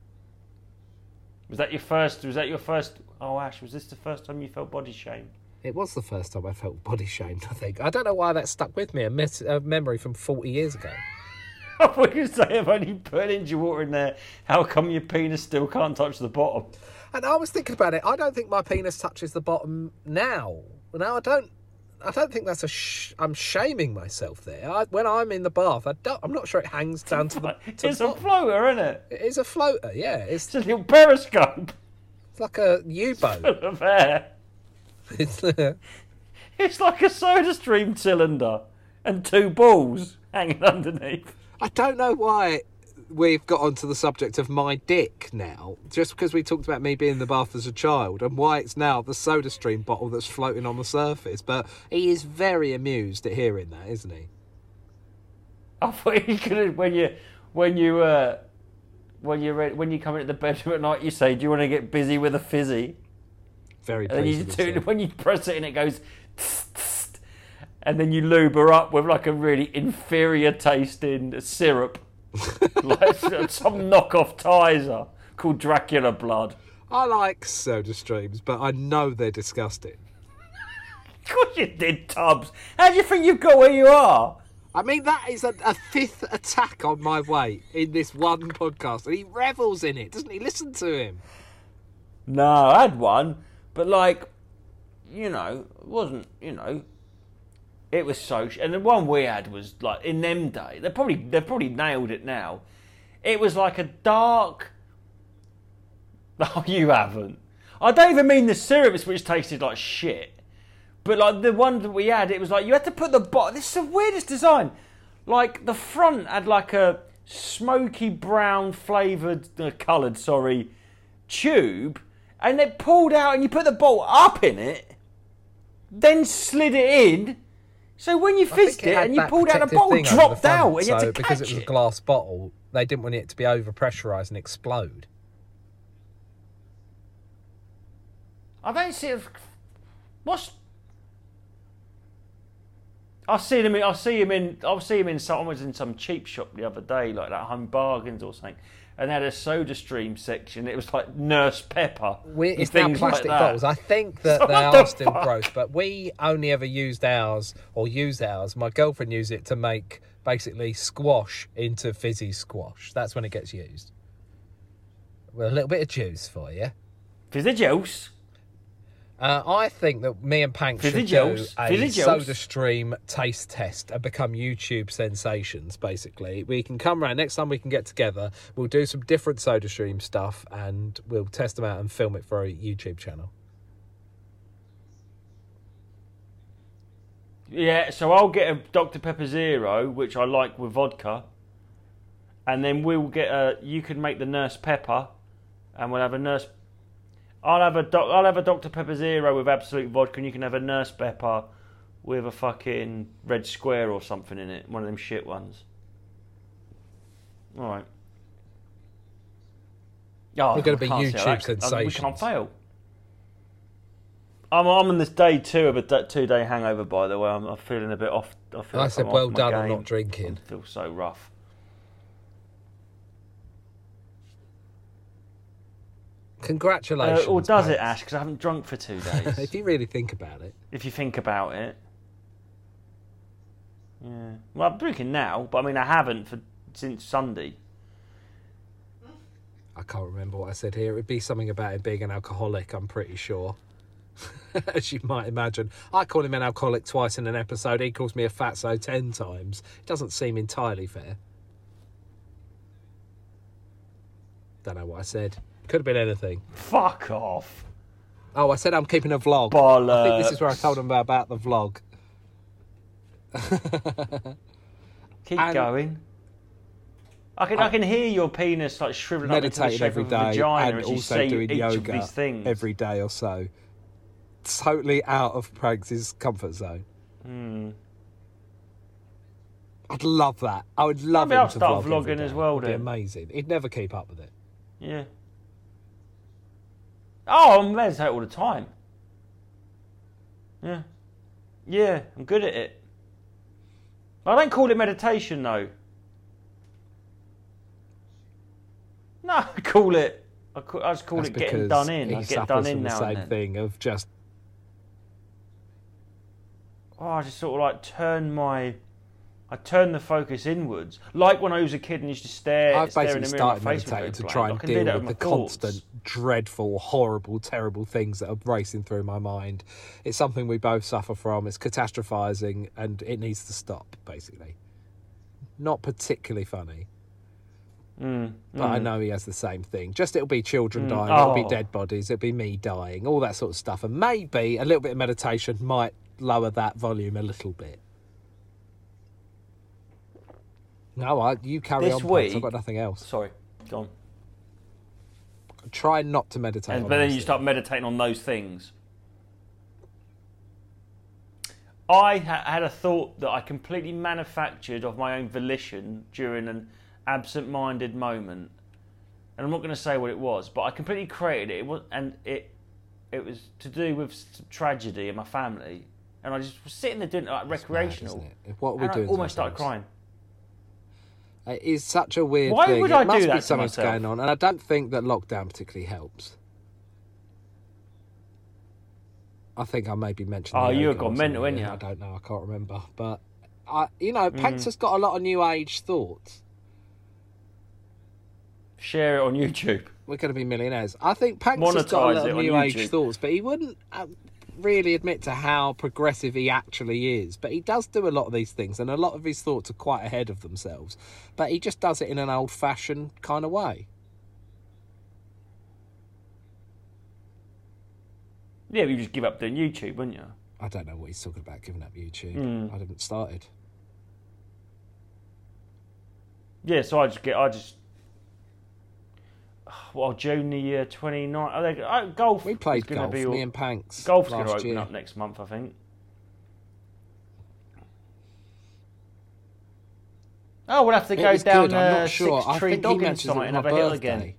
Speaker 3: Was that your first? Was that your first? Oh, Ash, was this the first time you felt body shamed?
Speaker 2: It was the first time I felt body shamed, I think. I don't know why that stuck with me. A, mis- a memory from forty years ago.
Speaker 3: I thought you say if only put an inch of water in there, how come your penis still can't touch the bottom?
Speaker 2: And I was thinking about it. I don't think my penis touches the bottom now. Now I don't. I don't think that's a. Sh- I'm shaming myself there. I, when I'm in the bath, I don't. I'm not sure it hangs down to the. To
Speaker 3: it's
Speaker 2: the
Speaker 3: a
Speaker 2: bottom.
Speaker 3: floater, isn't it?
Speaker 2: It is a floater. Yeah, it's,
Speaker 3: It's a little periscope.
Speaker 2: It's like a U-boat.
Speaker 3: Full of air.
Speaker 2: It's, uh,
Speaker 3: It's like a soda stream cylinder and two balls hanging underneath.
Speaker 2: I don't know why we've got onto the subject of my dick now, just because we talked about me being in the bath as a child, and why it's now the soda stream bottle that's floating on the surface. But he is very amused at hearing that, isn't he?
Speaker 3: I thought you could have, when you when you uh, when you re- when you come into the bedroom at night, you say, "Do you want to get busy with a fizzy?"
Speaker 2: Very
Speaker 3: And then you
Speaker 2: pleased with
Speaker 3: do,
Speaker 2: himself.
Speaker 3: when you press it and it goes, tss, tss, and then you lube her up with like a really inferior tasting syrup, like some knockoff Tizer called Dracula Blood.
Speaker 2: I like soda streams, but I know they're disgusting.
Speaker 3: Of course you did, Tubbs. How do you think you've got where you are?
Speaker 2: I mean, that is a, a fifth attack on my weight in this one podcast, and he revels in it, doesn't he? Listen to him.
Speaker 3: No, I had one, but like, you know, it wasn't, you know, it was so. Sh- and the one we had was like in them days. They probably they've probably nailed it now. It was like a dark. Oh, you haven't. I don't even mean the syrups, which tasted like shit. But like the one that we had, it was like you had to put the bottom. This is the weirdest design. Like the front had like a smoky brown flavoured, uh, coloured, sorry, tube, and it pulled out, and you put the bottle up in it, then slid it in. So when you fizzed it, it and you pulled out, the bottle dropped the out, and you had
Speaker 2: so
Speaker 3: to catch
Speaker 2: because it was a glass bottle, they didn't want it to be over pressurised and explode.
Speaker 3: I don't see it. What's I see him. In, I see him in. I see him in. I was in some cheap shop the other day, like that Home Bargains or something, and they had a Soda Stream section. It was like Nurse Pepper.
Speaker 2: We,
Speaker 3: and
Speaker 2: it's now
Speaker 3: things
Speaker 2: plastic
Speaker 3: like that.
Speaker 2: bottles. I think that
Speaker 3: So
Speaker 2: they
Speaker 3: what
Speaker 2: are
Speaker 3: the
Speaker 2: still
Speaker 3: fuck?
Speaker 2: gross, but we only ever used ours or use ours. My girlfriend used it to make basically squash into fizzy squash. That's when it gets used. With a little bit of juice for you.
Speaker 3: Fizzy juice.
Speaker 2: Uh, I think that me and Pank
Speaker 3: Fizzy
Speaker 2: should
Speaker 3: juice.
Speaker 2: do a
Speaker 3: Fizzy juice.
Speaker 2: Soda Stream taste test and become YouTube sensations, basically. We can come round, next time we can get together, we'll do some different Soda Stream stuff and we'll test them out and film it for a YouTube channel.
Speaker 3: Yeah, so I'll get a Doctor Pepper Zero, which I like with vodka, and then we'll get a. You can make the Nurse Pepper, and we'll have a Nurse. I'll have a doc, I'll have a Doctor Pepper Zero with Absolute vodka, and you can have a Nurse Pepper with a fucking Red Square or something in it, one of them shit ones. All right. Oh,
Speaker 2: We're going to be
Speaker 3: I can't see how
Speaker 2: YouTube
Speaker 3: that could-
Speaker 2: sensations.
Speaker 3: We can't fail. I'm I'm on this day two of a d- two day hangover. By the way, I'm, I'm feeling a bit off. I, feel
Speaker 2: I
Speaker 3: like
Speaker 2: said,
Speaker 3: I'm
Speaker 2: well
Speaker 3: off my
Speaker 2: done on
Speaker 3: game.
Speaker 2: not drinking.
Speaker 3: I feel so rough.
Speaker 2: Congratulations.
Speaker 3: Uh, or does it,
Speaker 2: Pax.
Speaker 3: Ash? Because I haven't drunk for two days.
Speaker 2: If you really think about it.
Speaker 3: If you think about it. Yeah. Well, I'm drinking now, but I mean, I haven't for since Sunday.
Speaker 2: I can't remember what I said here. It would be something about him being an alcoholic, I'm pretty sure. As you might imagine. I call him an alcoholic twice in an episode. He calls me a fatso ten times. It doesn't seem entirely fair. Don't know what I said. Could have been anything.
Speaker 3: Fuck off.
Speaker 2: Oh, I said I'm keeping a vlog.
Speaker 3: Bollocks.
Speaker 2: I think this is where I told him about, about the vlog.
Speaker 3: Keep
Speaker 2: And-
Speaker 3: going. I can I, I can hear your penis like shriveling up into the
Speaker 2: Meditating
Speaker 3: shape
Speaker 2: every
Speaker 3: of a
Speaker 2: day
Speaker 3: vagina
Speaker 2: and
Speaker 3: as you
Speaker 2: also
Speaker 3: say
Speaker 2: doing
Speaker 3: each
Speaker 2: yoga
Speaker 3: of these things.
Speaker 2: every day or so. Totally out of Prags' comfort zone.
Speaker 3: Hmm.
Speaker 2: I'd love that. I would love
Speaker 3: Maybe
Speaker 2: him
Speaker 3: I'll
Speaker 2: to
Speaker 3: start
Speaker 2: vlog every
Speaker 3: vlogging as
Speaker 2: day.
Speaker 3: well
Speaker 2: It'd be
Speaker 3: then.
Speaker 2: amazing. He'd never keep up with it.
Speaker 3: Yeah. Oh, I meditate all the time. Yeah. Yeah, I'm good at it. I don't call it meditation though. No, I call it. I, call, I just call
Speaker 2: That's
Speaker 3: it getting
Speaker 2: because
Speaker 3: done in.
Speaker 2: he
Speaker 3: I get
Speaker 2: suffers
Speaker 3: done
Speaker 2: from
Speaker 3: in
Speaker 2: the
Speaker 3: now
Speaker 2: same
Speaker 3: and then.
Speaker 2: thing of just
Speaker 3: Oh, I just sort of like turn my, I turn the focus inwards, like when I was a kid and used to stare,
Speaker 2: I've
Speaker 3: stare in
Speaker 2: basically
Speaker 3: the mirror.
Speaker 2: started
Speaker 3: My face would
Speaker 2: meditating
Speaker 3: go
Speaker 2: to
Speaker 3: blank.
Speaker 2: try
Speaker 3: I
Speaker 2: and
Speaker 3: can do
Speaker 2: deal
Speaker 3: that
Speaker 2: with
Speaker 3: with
Speaker 2: the
Speaker 3: my thoughts.
Speaker 2: constant, dreadful, horrible, terrible things that are racing through my mind. It's something we both suffer from. It's catastrophizing, and it needs to stop. Basically, not particularly funny,
Speaker 3: Mm,
Speaker 2: but I
Speaker 3: mm.
Speaker 2: know he has the same thing. Just it'll be children
Speaker 3: Mm.
Speaker 2: dying, it'll be
Speaker 3: Oh.
Speaker 2: dead bodies, it'll be me dying, all that sort of stuff, and maybe a little bit of meditation might lower that volume a little bit. No, I, you carry
Speaker 3: This
Speaker 2: on, Pax.
Speaker 3: week-
Speaker 2: I've got nothing else.
Speaker 3: Sorry, go on.
Speaker 2: Try not to meditate.
Speaker 3: And,
Speaker 2: on
Speaker 3: but then
Speaker 2: those
Speaker 3: you
Speaker 2: things.
Speaker 3: start meditating on those things. I ha- had a thought that I completely manufactured of my own volition during an absent-minded moment, and I'm not going to say what it was, but I completely created it. It was, and it it was to do with some tragedy in my family, and I just was sitting there doing it like
Speaker 2: It's mad,
Speaker 3: recreational.
Speaker 2: isn't it? What are we
Speaker 3: and
Speaker 2: doing
Speaker 3: I
Speaker 2: to
Speaker 3: almost started
Speaker 2: ourselves?
Speaker 3: crying.
Speaker 2: It is such a weird
Speaker 3: Why
Speaker 2: thing.
Speaker 3: would
Speaker 2: it
Speaker 3: I do
Speaker 2: must
Speaker 3: that
Speaker 2: be
Speaker 3: to
Speaker 2: something's
Speaker 3: myself?
Speaker 2: going on, and I don't think that lockdown particularly helps. I think I maybe mentioned.
Speaker 3: Oh,
Speaker 2: the
Speaker 3: you
Speaker 2: yoga
Speaker 3: have gone
Speaker 2: or
Speaker 3: mental,
Speaker 2: something.
Speaker 3: ain't you?
Speaker 2: I don't know. I can't remember, but I, you know,
Speaker 3: Mm.
Speaker 2: Pax has got a lot of new age thoughts.
Speaker 3: Share it on YouTube.
Speaker 2: We're going to be millionaires. I think Pax has got a
Speaker 3: Monetise
Speaker 2: lot
Speaker 3: it
Speaker 2: of
Speaker 3: on
Speaker 2: new age
Speaker 3: YouTube.
Speaker 2: thoughts, but he wouldn't uh, really admit to how progressive he actually is. But he does do a lot of these things, and a lot of his thoughts are quite ahead of themselves. But he just does it in an old-fashioned kind of way.
Speaker 3: Yeah, but you just give up doing YouTube, wouldn't you?
Speaker 2: I don't know what he's talking about giving up YouTube.
Speaker 3: Mm.
Speaker 2: I haven't started.
Speaker 3: Yeah, so I just get, I just, well, June the year twenty-nine. I think uh, golf.
Speaker 2: We played
Speaker 3: is gonna
Speaker 2: golf,
Speaker 3: be all-
Speaker 2: me and Panks.
Speaker 3: golf's going to
Speaker 2: last
Speaker 3: open
Speaker 2: year.
Speaker 3: up next month, I think. Oh, we'll have to
Speaker 2: It
Speaker 3: go
Speaker 2: was
Speaker 3: down
Speaker 2: good. I'm
Speaker 3: uh,
Speaker 2: not sure.
Speaker 3: Six
Speaker 2: I
Speaker 3: Tree
Speaker 2: think he
Speaker 3: Dogging
Speaker 2: mentions it
Speaker 3: site
Speaker 2: was
Speaker 3: and
Speaker 2: my
Speaker 3: have a hill
Speaker 2: birthday.
Speaker 3: again.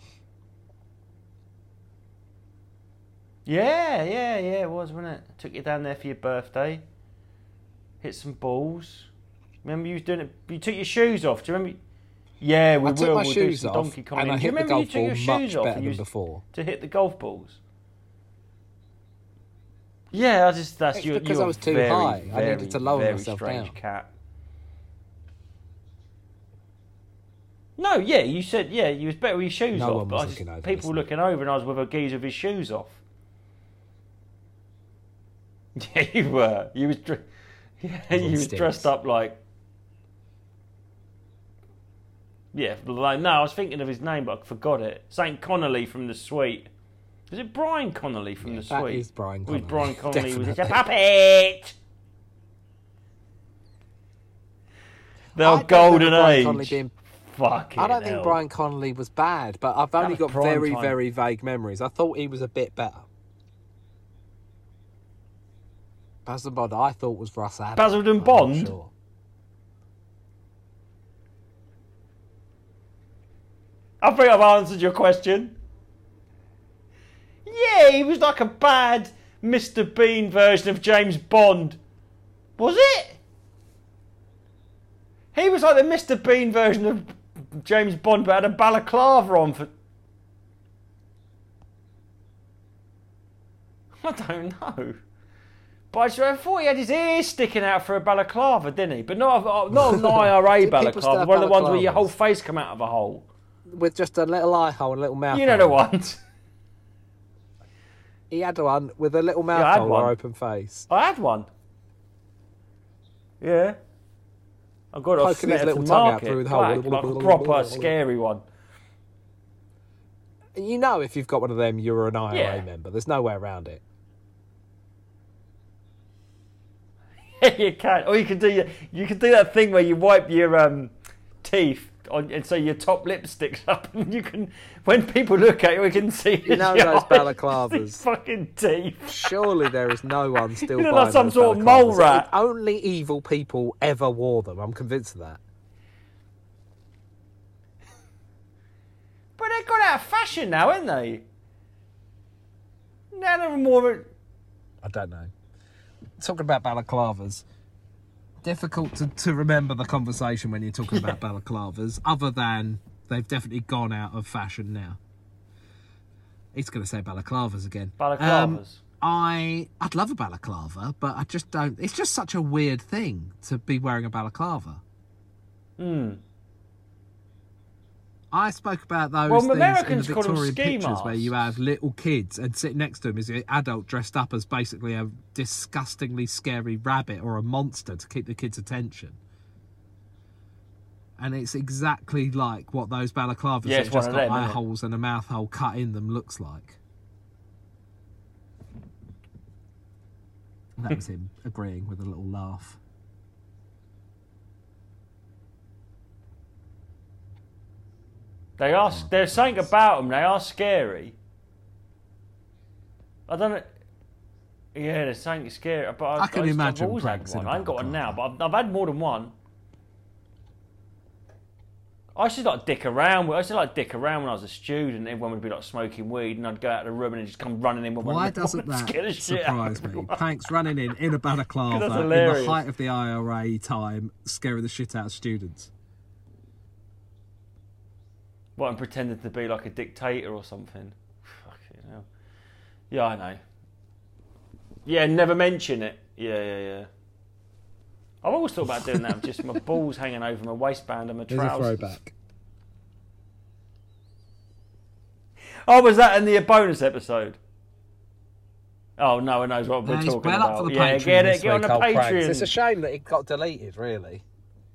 Speaker 3: Yeah, yeah, yeah, it was, wasn't it? Took you down there for your birthday. Hit some balls. Remember you was doing it? You took your shoes off. Do you remember? Yeah, we
Speaker 2: I
Speaker 3: will.
Speaker 2: took my
Speaker 3: we'll
Speaker 2: shoes
Speaker 3: do some
Speaker 2: off,
Speaker 3: donkey
Speaker 2: and
Speaker 3: comedy.
Speaker 2: I
Speaker 3: Do you
Speaker 2: hit the
Speaker 3: remember you
Speaker 2: golf
Speaker 3: took
Speaker 2: ball
Speaker 3: your
Speaker 2: much
Speaker 3: shoes off
Speaker 2: better
Speaker 3: and
Speaker 2: than
Speaker 3: used
Speaker 2: before.
Speaker 3: to hit the golf balls? Yeah, I just that's
Speaker 2: It's
Speaker 3: you.
Speaker 2: because
Speaker 3: you're
Speaker 2: I was too
Speaker 3: very,
Speaker 2: high. I
Speaker 3: very,
Speaker 2: needed to lower
Speaker 3: very
Speaker 2: myself
Speaker 3: strange
Speaker 2: down.
Speaker 3: Cat. No, yeah, you said yeah, you was better with your shoes
Speaker 2: No
Speaker 3: off,
Speaker 2: one
Speaker 3: but
Speaker 2: was
Speaker 3: I just,
Speaker 2: looking over,
Speaker 3: people were
Speaker 2: listen.
Speaker 3: looking over, and I was with a geezer with his shoes off. Yeah, you were. You was, dr- yeah,
Speaker 2: was
Speaker 3: you
Speaker 2: on
Speaker 3: was
Speaker 2: stilts.
Speaker 3: dressed up like. Yeah, like no, I was thinking of his name, but I forgot it. Saint Connolly from The Sweet. Is it Brian Connolly from
Speaker 2: Yeah,
Speaker 3: The
Speaker 2: that
Speaker 3: Sweet?
Speaker 2: is Brian
Speaker 3: Who was
Speaker 2: Connolly.
Speaker 3: Brian Connolly? Was a
Speaker 2: Definitely.
Speaker 3: puppet. The
Speaker 1: I
Speaker 3: old
Speaker 1: don't
Speaker 3: golden
Speaker 1: remember Brian
Speaker 3: age.
Speaker 1: Connolly being-
Speaker 3: Fucking
Speaker 1: I don't
Speaker 3: hell.
Speaker 1: think Brian Connolly was bad, but I've only
Speaker 3: was
Speaker 1: got
Speaker 3: prime
Speaker 1: very,
Speaker 3: time.
Speaker 1: very vague memories. I thought he was a bit better. Basildon Bond, I thought was Russ Adams.
Speaker 3: Basildon
Speaker 1: I'm not
Speaker 3: Bond?
Speaker 1: Sure.
Speaker 3: I think I've answered your question. Yeah, he was like a bad Mister Bean version of James Bond. Was it? He was like the Mister Bean version of James Bond, but had a balaclava on for... I don't know. But I just- I thought he had his ears sticking out for a balaclava, didn't he? But not, not an I R A
Speaker 1: Do people still
Speaker 3: balaclava,
Speaker 1: have
Speaker 3: one of the ones where your
Speaker 1: balaclavas?
Speaker 3: whole face come out of a hole.
Speaker 1: With just a little eye hole and a little mouth
Speaker 3: You know the
Speaker 1: hole.
Speaker 3: ones.
Speaker 1: He had one with a little mouth
Speaker 3: Yeah, I had
Speaker 1: hole
Speaker 3: one.
Speaker 1: or open face.
Speaker 3: I had one. Yeah. I got it off
Speaker 1: Poking his
Speaker 3: Smith
Speaker 1: little
Speaker 3: and
Speaker 1: tongue out
Speaker 3: Market,
Speaker 1: through the hole.
Speaker 3: black, like a proper scary one.
Speaker 1: You know if you've got one of them, you're an I R A
Speaker 3: Yeah.
Speaker 1: member. There's no way around it.
Speaker 3: You can, or you can do your, you can do that thing where you wipe your um, teeth on, and so your top lip sticks up, and you can, when people look at you, we can see.
Speaker 1: You know
Speaker 3: your
Speaker 1: those
Speaker 3: eyes,
Speaker 1: balaclavas.
Speaker 3: these fucking teeth.
Speaker 1: Surely there is no one still
Speaker 3: You look
Speaker 1: buying
Speaker 3: like some
Speaker 1: those
Speaker 3: sort of mole
Speaker 1: balaclavas.
Speaker 3: rat.
Speaker 1: Only evil people ever wore them. I'm convinced of that.
Speaker 3: But they've gone out of fashion now, haven't they? Now they're more.
Speaker 1: I don't know. Talking about balaclavas, difficult to, to remember the conversation when you're talking about balaclavas, other than they've definitely gone out of fashion now. He's going to say balaclavas again.
Speaker 3: Balaclavas.
Speaker 1: Um, I, I'd love a balaclava, but I just don't... It's just such a weird thing to be wearing a balaclava.
Speaker 3: Hmm.
Speaker 1: I spoke about those
Speaker 3: Well,
Speaker 1: things in the
Speaker 3: Americans call them
Speaker 1: Victorian
Speaker 3: ski
Speaker 1: pictures where you
Speaker 3: masks.
Speaker 1: have little kids and sitting next to them is an adult dressed up as basically a disgustingly scary rabbit or a monster to keep the kids' attention. And it's exactly like what those balaclavas
Speaker 3: Yeah,
Speaker 1: that
Speaker 3: it's
Speaker 1: have just
Speaker 3: one
Speaker 1: got
Speaker 3: of them,
Speaker 1: eye
Speaker 3: isn't it?
Speaker 1: holes and a mouth hole cut in them looks like. And that was him agreeing with a little laugh.
Speaker 3: They are. There's something about them. They are scary. I don't know. Yeah, there's something scary. But I,
Speaker 1: I can
Speaker 3: I just-
Speaker 1: imagine
Speaker 3: I've always had
Speaker 1: pranks in
Speaker 3: one.
Speaker 1: a
Speaker 3: I ain't got one now,
Speaker 1: balaclava.
Speaker 3: but I've, I've had more than one. I used to like dick around. with- I used to like dick around when I was a student. Everyone would be like smoking weed, and I'd go out of the room and they'd just come running in. With
Speaker 1: Why
Speaker 3: one,
Speaker 1: doesn't
Speaker 3: one, scare the
Speaker 1: that
Speaker 3: shit out of
Speaker 1: surprise me?
Speaker 3: everyone.
Speaker 1: Panks running in in a balaclava
Speaker 3: 'Cause that's
Speaker 1: in the
Speaker 3: hilarious.
Speaker 1: height of the I R A time, scaring the shit out of students.
Speaker 3: What, and pretended to be like a dictator or something? Fucking hell. Yeah, I know. Yeah, never mention it. Yeah, yeah, yeah. I've always thought about doing that, with just my balls hanging over my waistband and my
Speaker 1: There's a
Speaker 3: trousers.
Speaker 1: throwback.
Speaker 3: Oh, was that in the bonus episode? Oh, no one knows what we're
Speaker 1: Uh, he's
Speaker 3: talking
Speaker 1: well
Speaker 3: about.
Speaker 1: up for the
Speaker 3: yeah,
Speaker 1: Patreon
Speaker 3: get
Speaker 1: this
Speaker 3: it, get on
Speaker 1: week,
Speaker 3: the
Speaker 1: old Pranks.
Speaker 3: Patreon.
Speaker 1: It's a shame that it got deleted, really.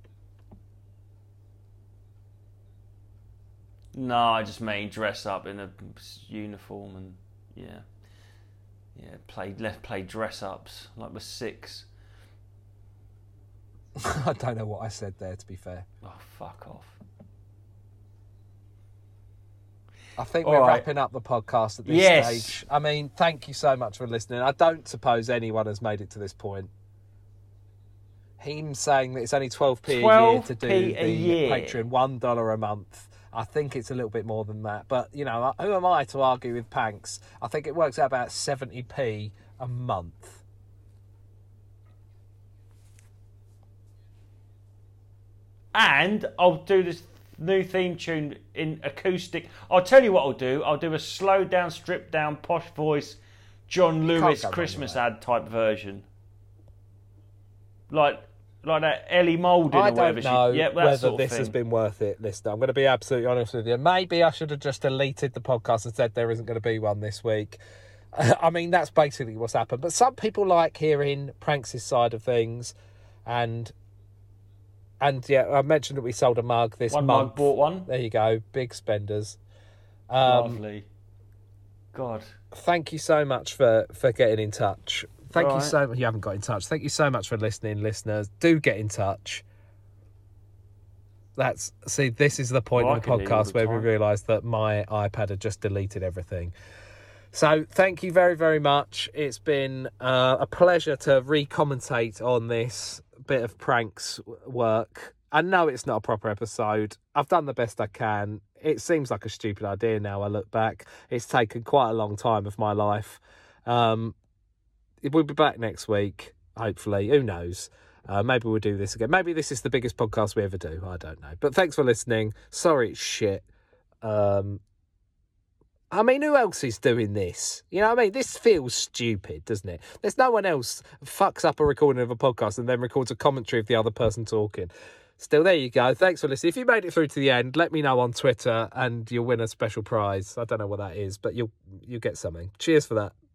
Speaker 3: No, I just mean dress up in a uniform and yeah, yeah, play let's play dress ups like we're six.
Speaker 1: I don't know what I said there, to be fair.
Speaker 3: Oh, fuck off.
Speaker 1: I think
Speaker 3: All
Speaker 1: we're
Speaker 3: right.
Speaker 1: wrapping up the podcast at this
Speaker 3: Yes.
Speaker 1: stage. I mean, thank you so much for listening. I don't suppose anyone has made it to this point. Him saying that it's only twelve p a year to do
Speaker 3: twelve p a
Speaker 1: the
Speaker 3: year.
Speaker 1: Patreon, one dollar a month. I think it's a little bit more than that. But, you know, who am I to argue with Panks? I think it works out about seventy p a month.
Speaker 3: And I'll do this new theme tune in acoustic. I'll tell you what I'll do. I'll do a slowed down, stripped down, posh voice, John Lewis
Speaker 1: go wrong
Speaker 3: Christmas
Speaker 1: with that.
Speaker 3: ad type version. Like like that Ellie Moulding
Speaker 1: I
Speaker 3: or whatever.
Speaker 1: don't know
Speaker 3: she, yeah, that
Speaker 1: whether
Speaker 3: sort of
Speaker 1: this
Speaker 3: thing.
Speaker 1: has been worth it, listener. I'm going to be absolutely honest with you. Maybe I should have just deleted the podcast and said there isn't going to be one this week. I mean, that's basically what's happened. But some people like hearing Pranks' side of things. And, and yeah, I mentioned that we sold a mug this
Speaker 3: One
Speaker 1: month.
Speaker 3: mug bought one.
Speaker 1: There you go. Big spenders. Um,
Speaker 3: Lovely. God.
Speaker 1: thank you so much for, for getting in touch. Thank
Speaker 3: All
Speaker 1: you
Speaker 3: right.
Speaker 1: so much. You haven't got in touch. Thank you so much for listening, listeners. Do get in touch.
Speaker 2: That's see, this is the point
Speaker 3: Well,
Speaker 2: of
Speaker 3: I
Speaker 2: the
Speaker 3: can hear you all
Speaker 2: podcast
Speaker 3: the
Speaker 2: where we
Speaker 3: time.
Speaker 2: realised that my iPad had just deleted everything. So thank you very, very much. It's been uh, a pleasure to re-commentate on this bit of pranks work. I know it's not a proper episode. I've done the best I can. It seems like a stupid idea now I look back. It's taken quite a long time of my life. Um, we'll be back next week, hopefully. Who knows? Uh, maybe we'll do this again. Maybe this is the biggest podcast we ever do. I don't know. But thanks for listening. Sorry it's shit. Um, I mean, who else is doing this? You know what I mean? This feels stupid, doesn't it? There's no one else fucks up a recording of a podcast and then records a commentary of the other person talking. Still, there you go. Thanks for listening. If you made it through to the end, let me know on Twitter and you'll win a special prize. I don't know what that is, but you'll you'll get something. Cheers for that.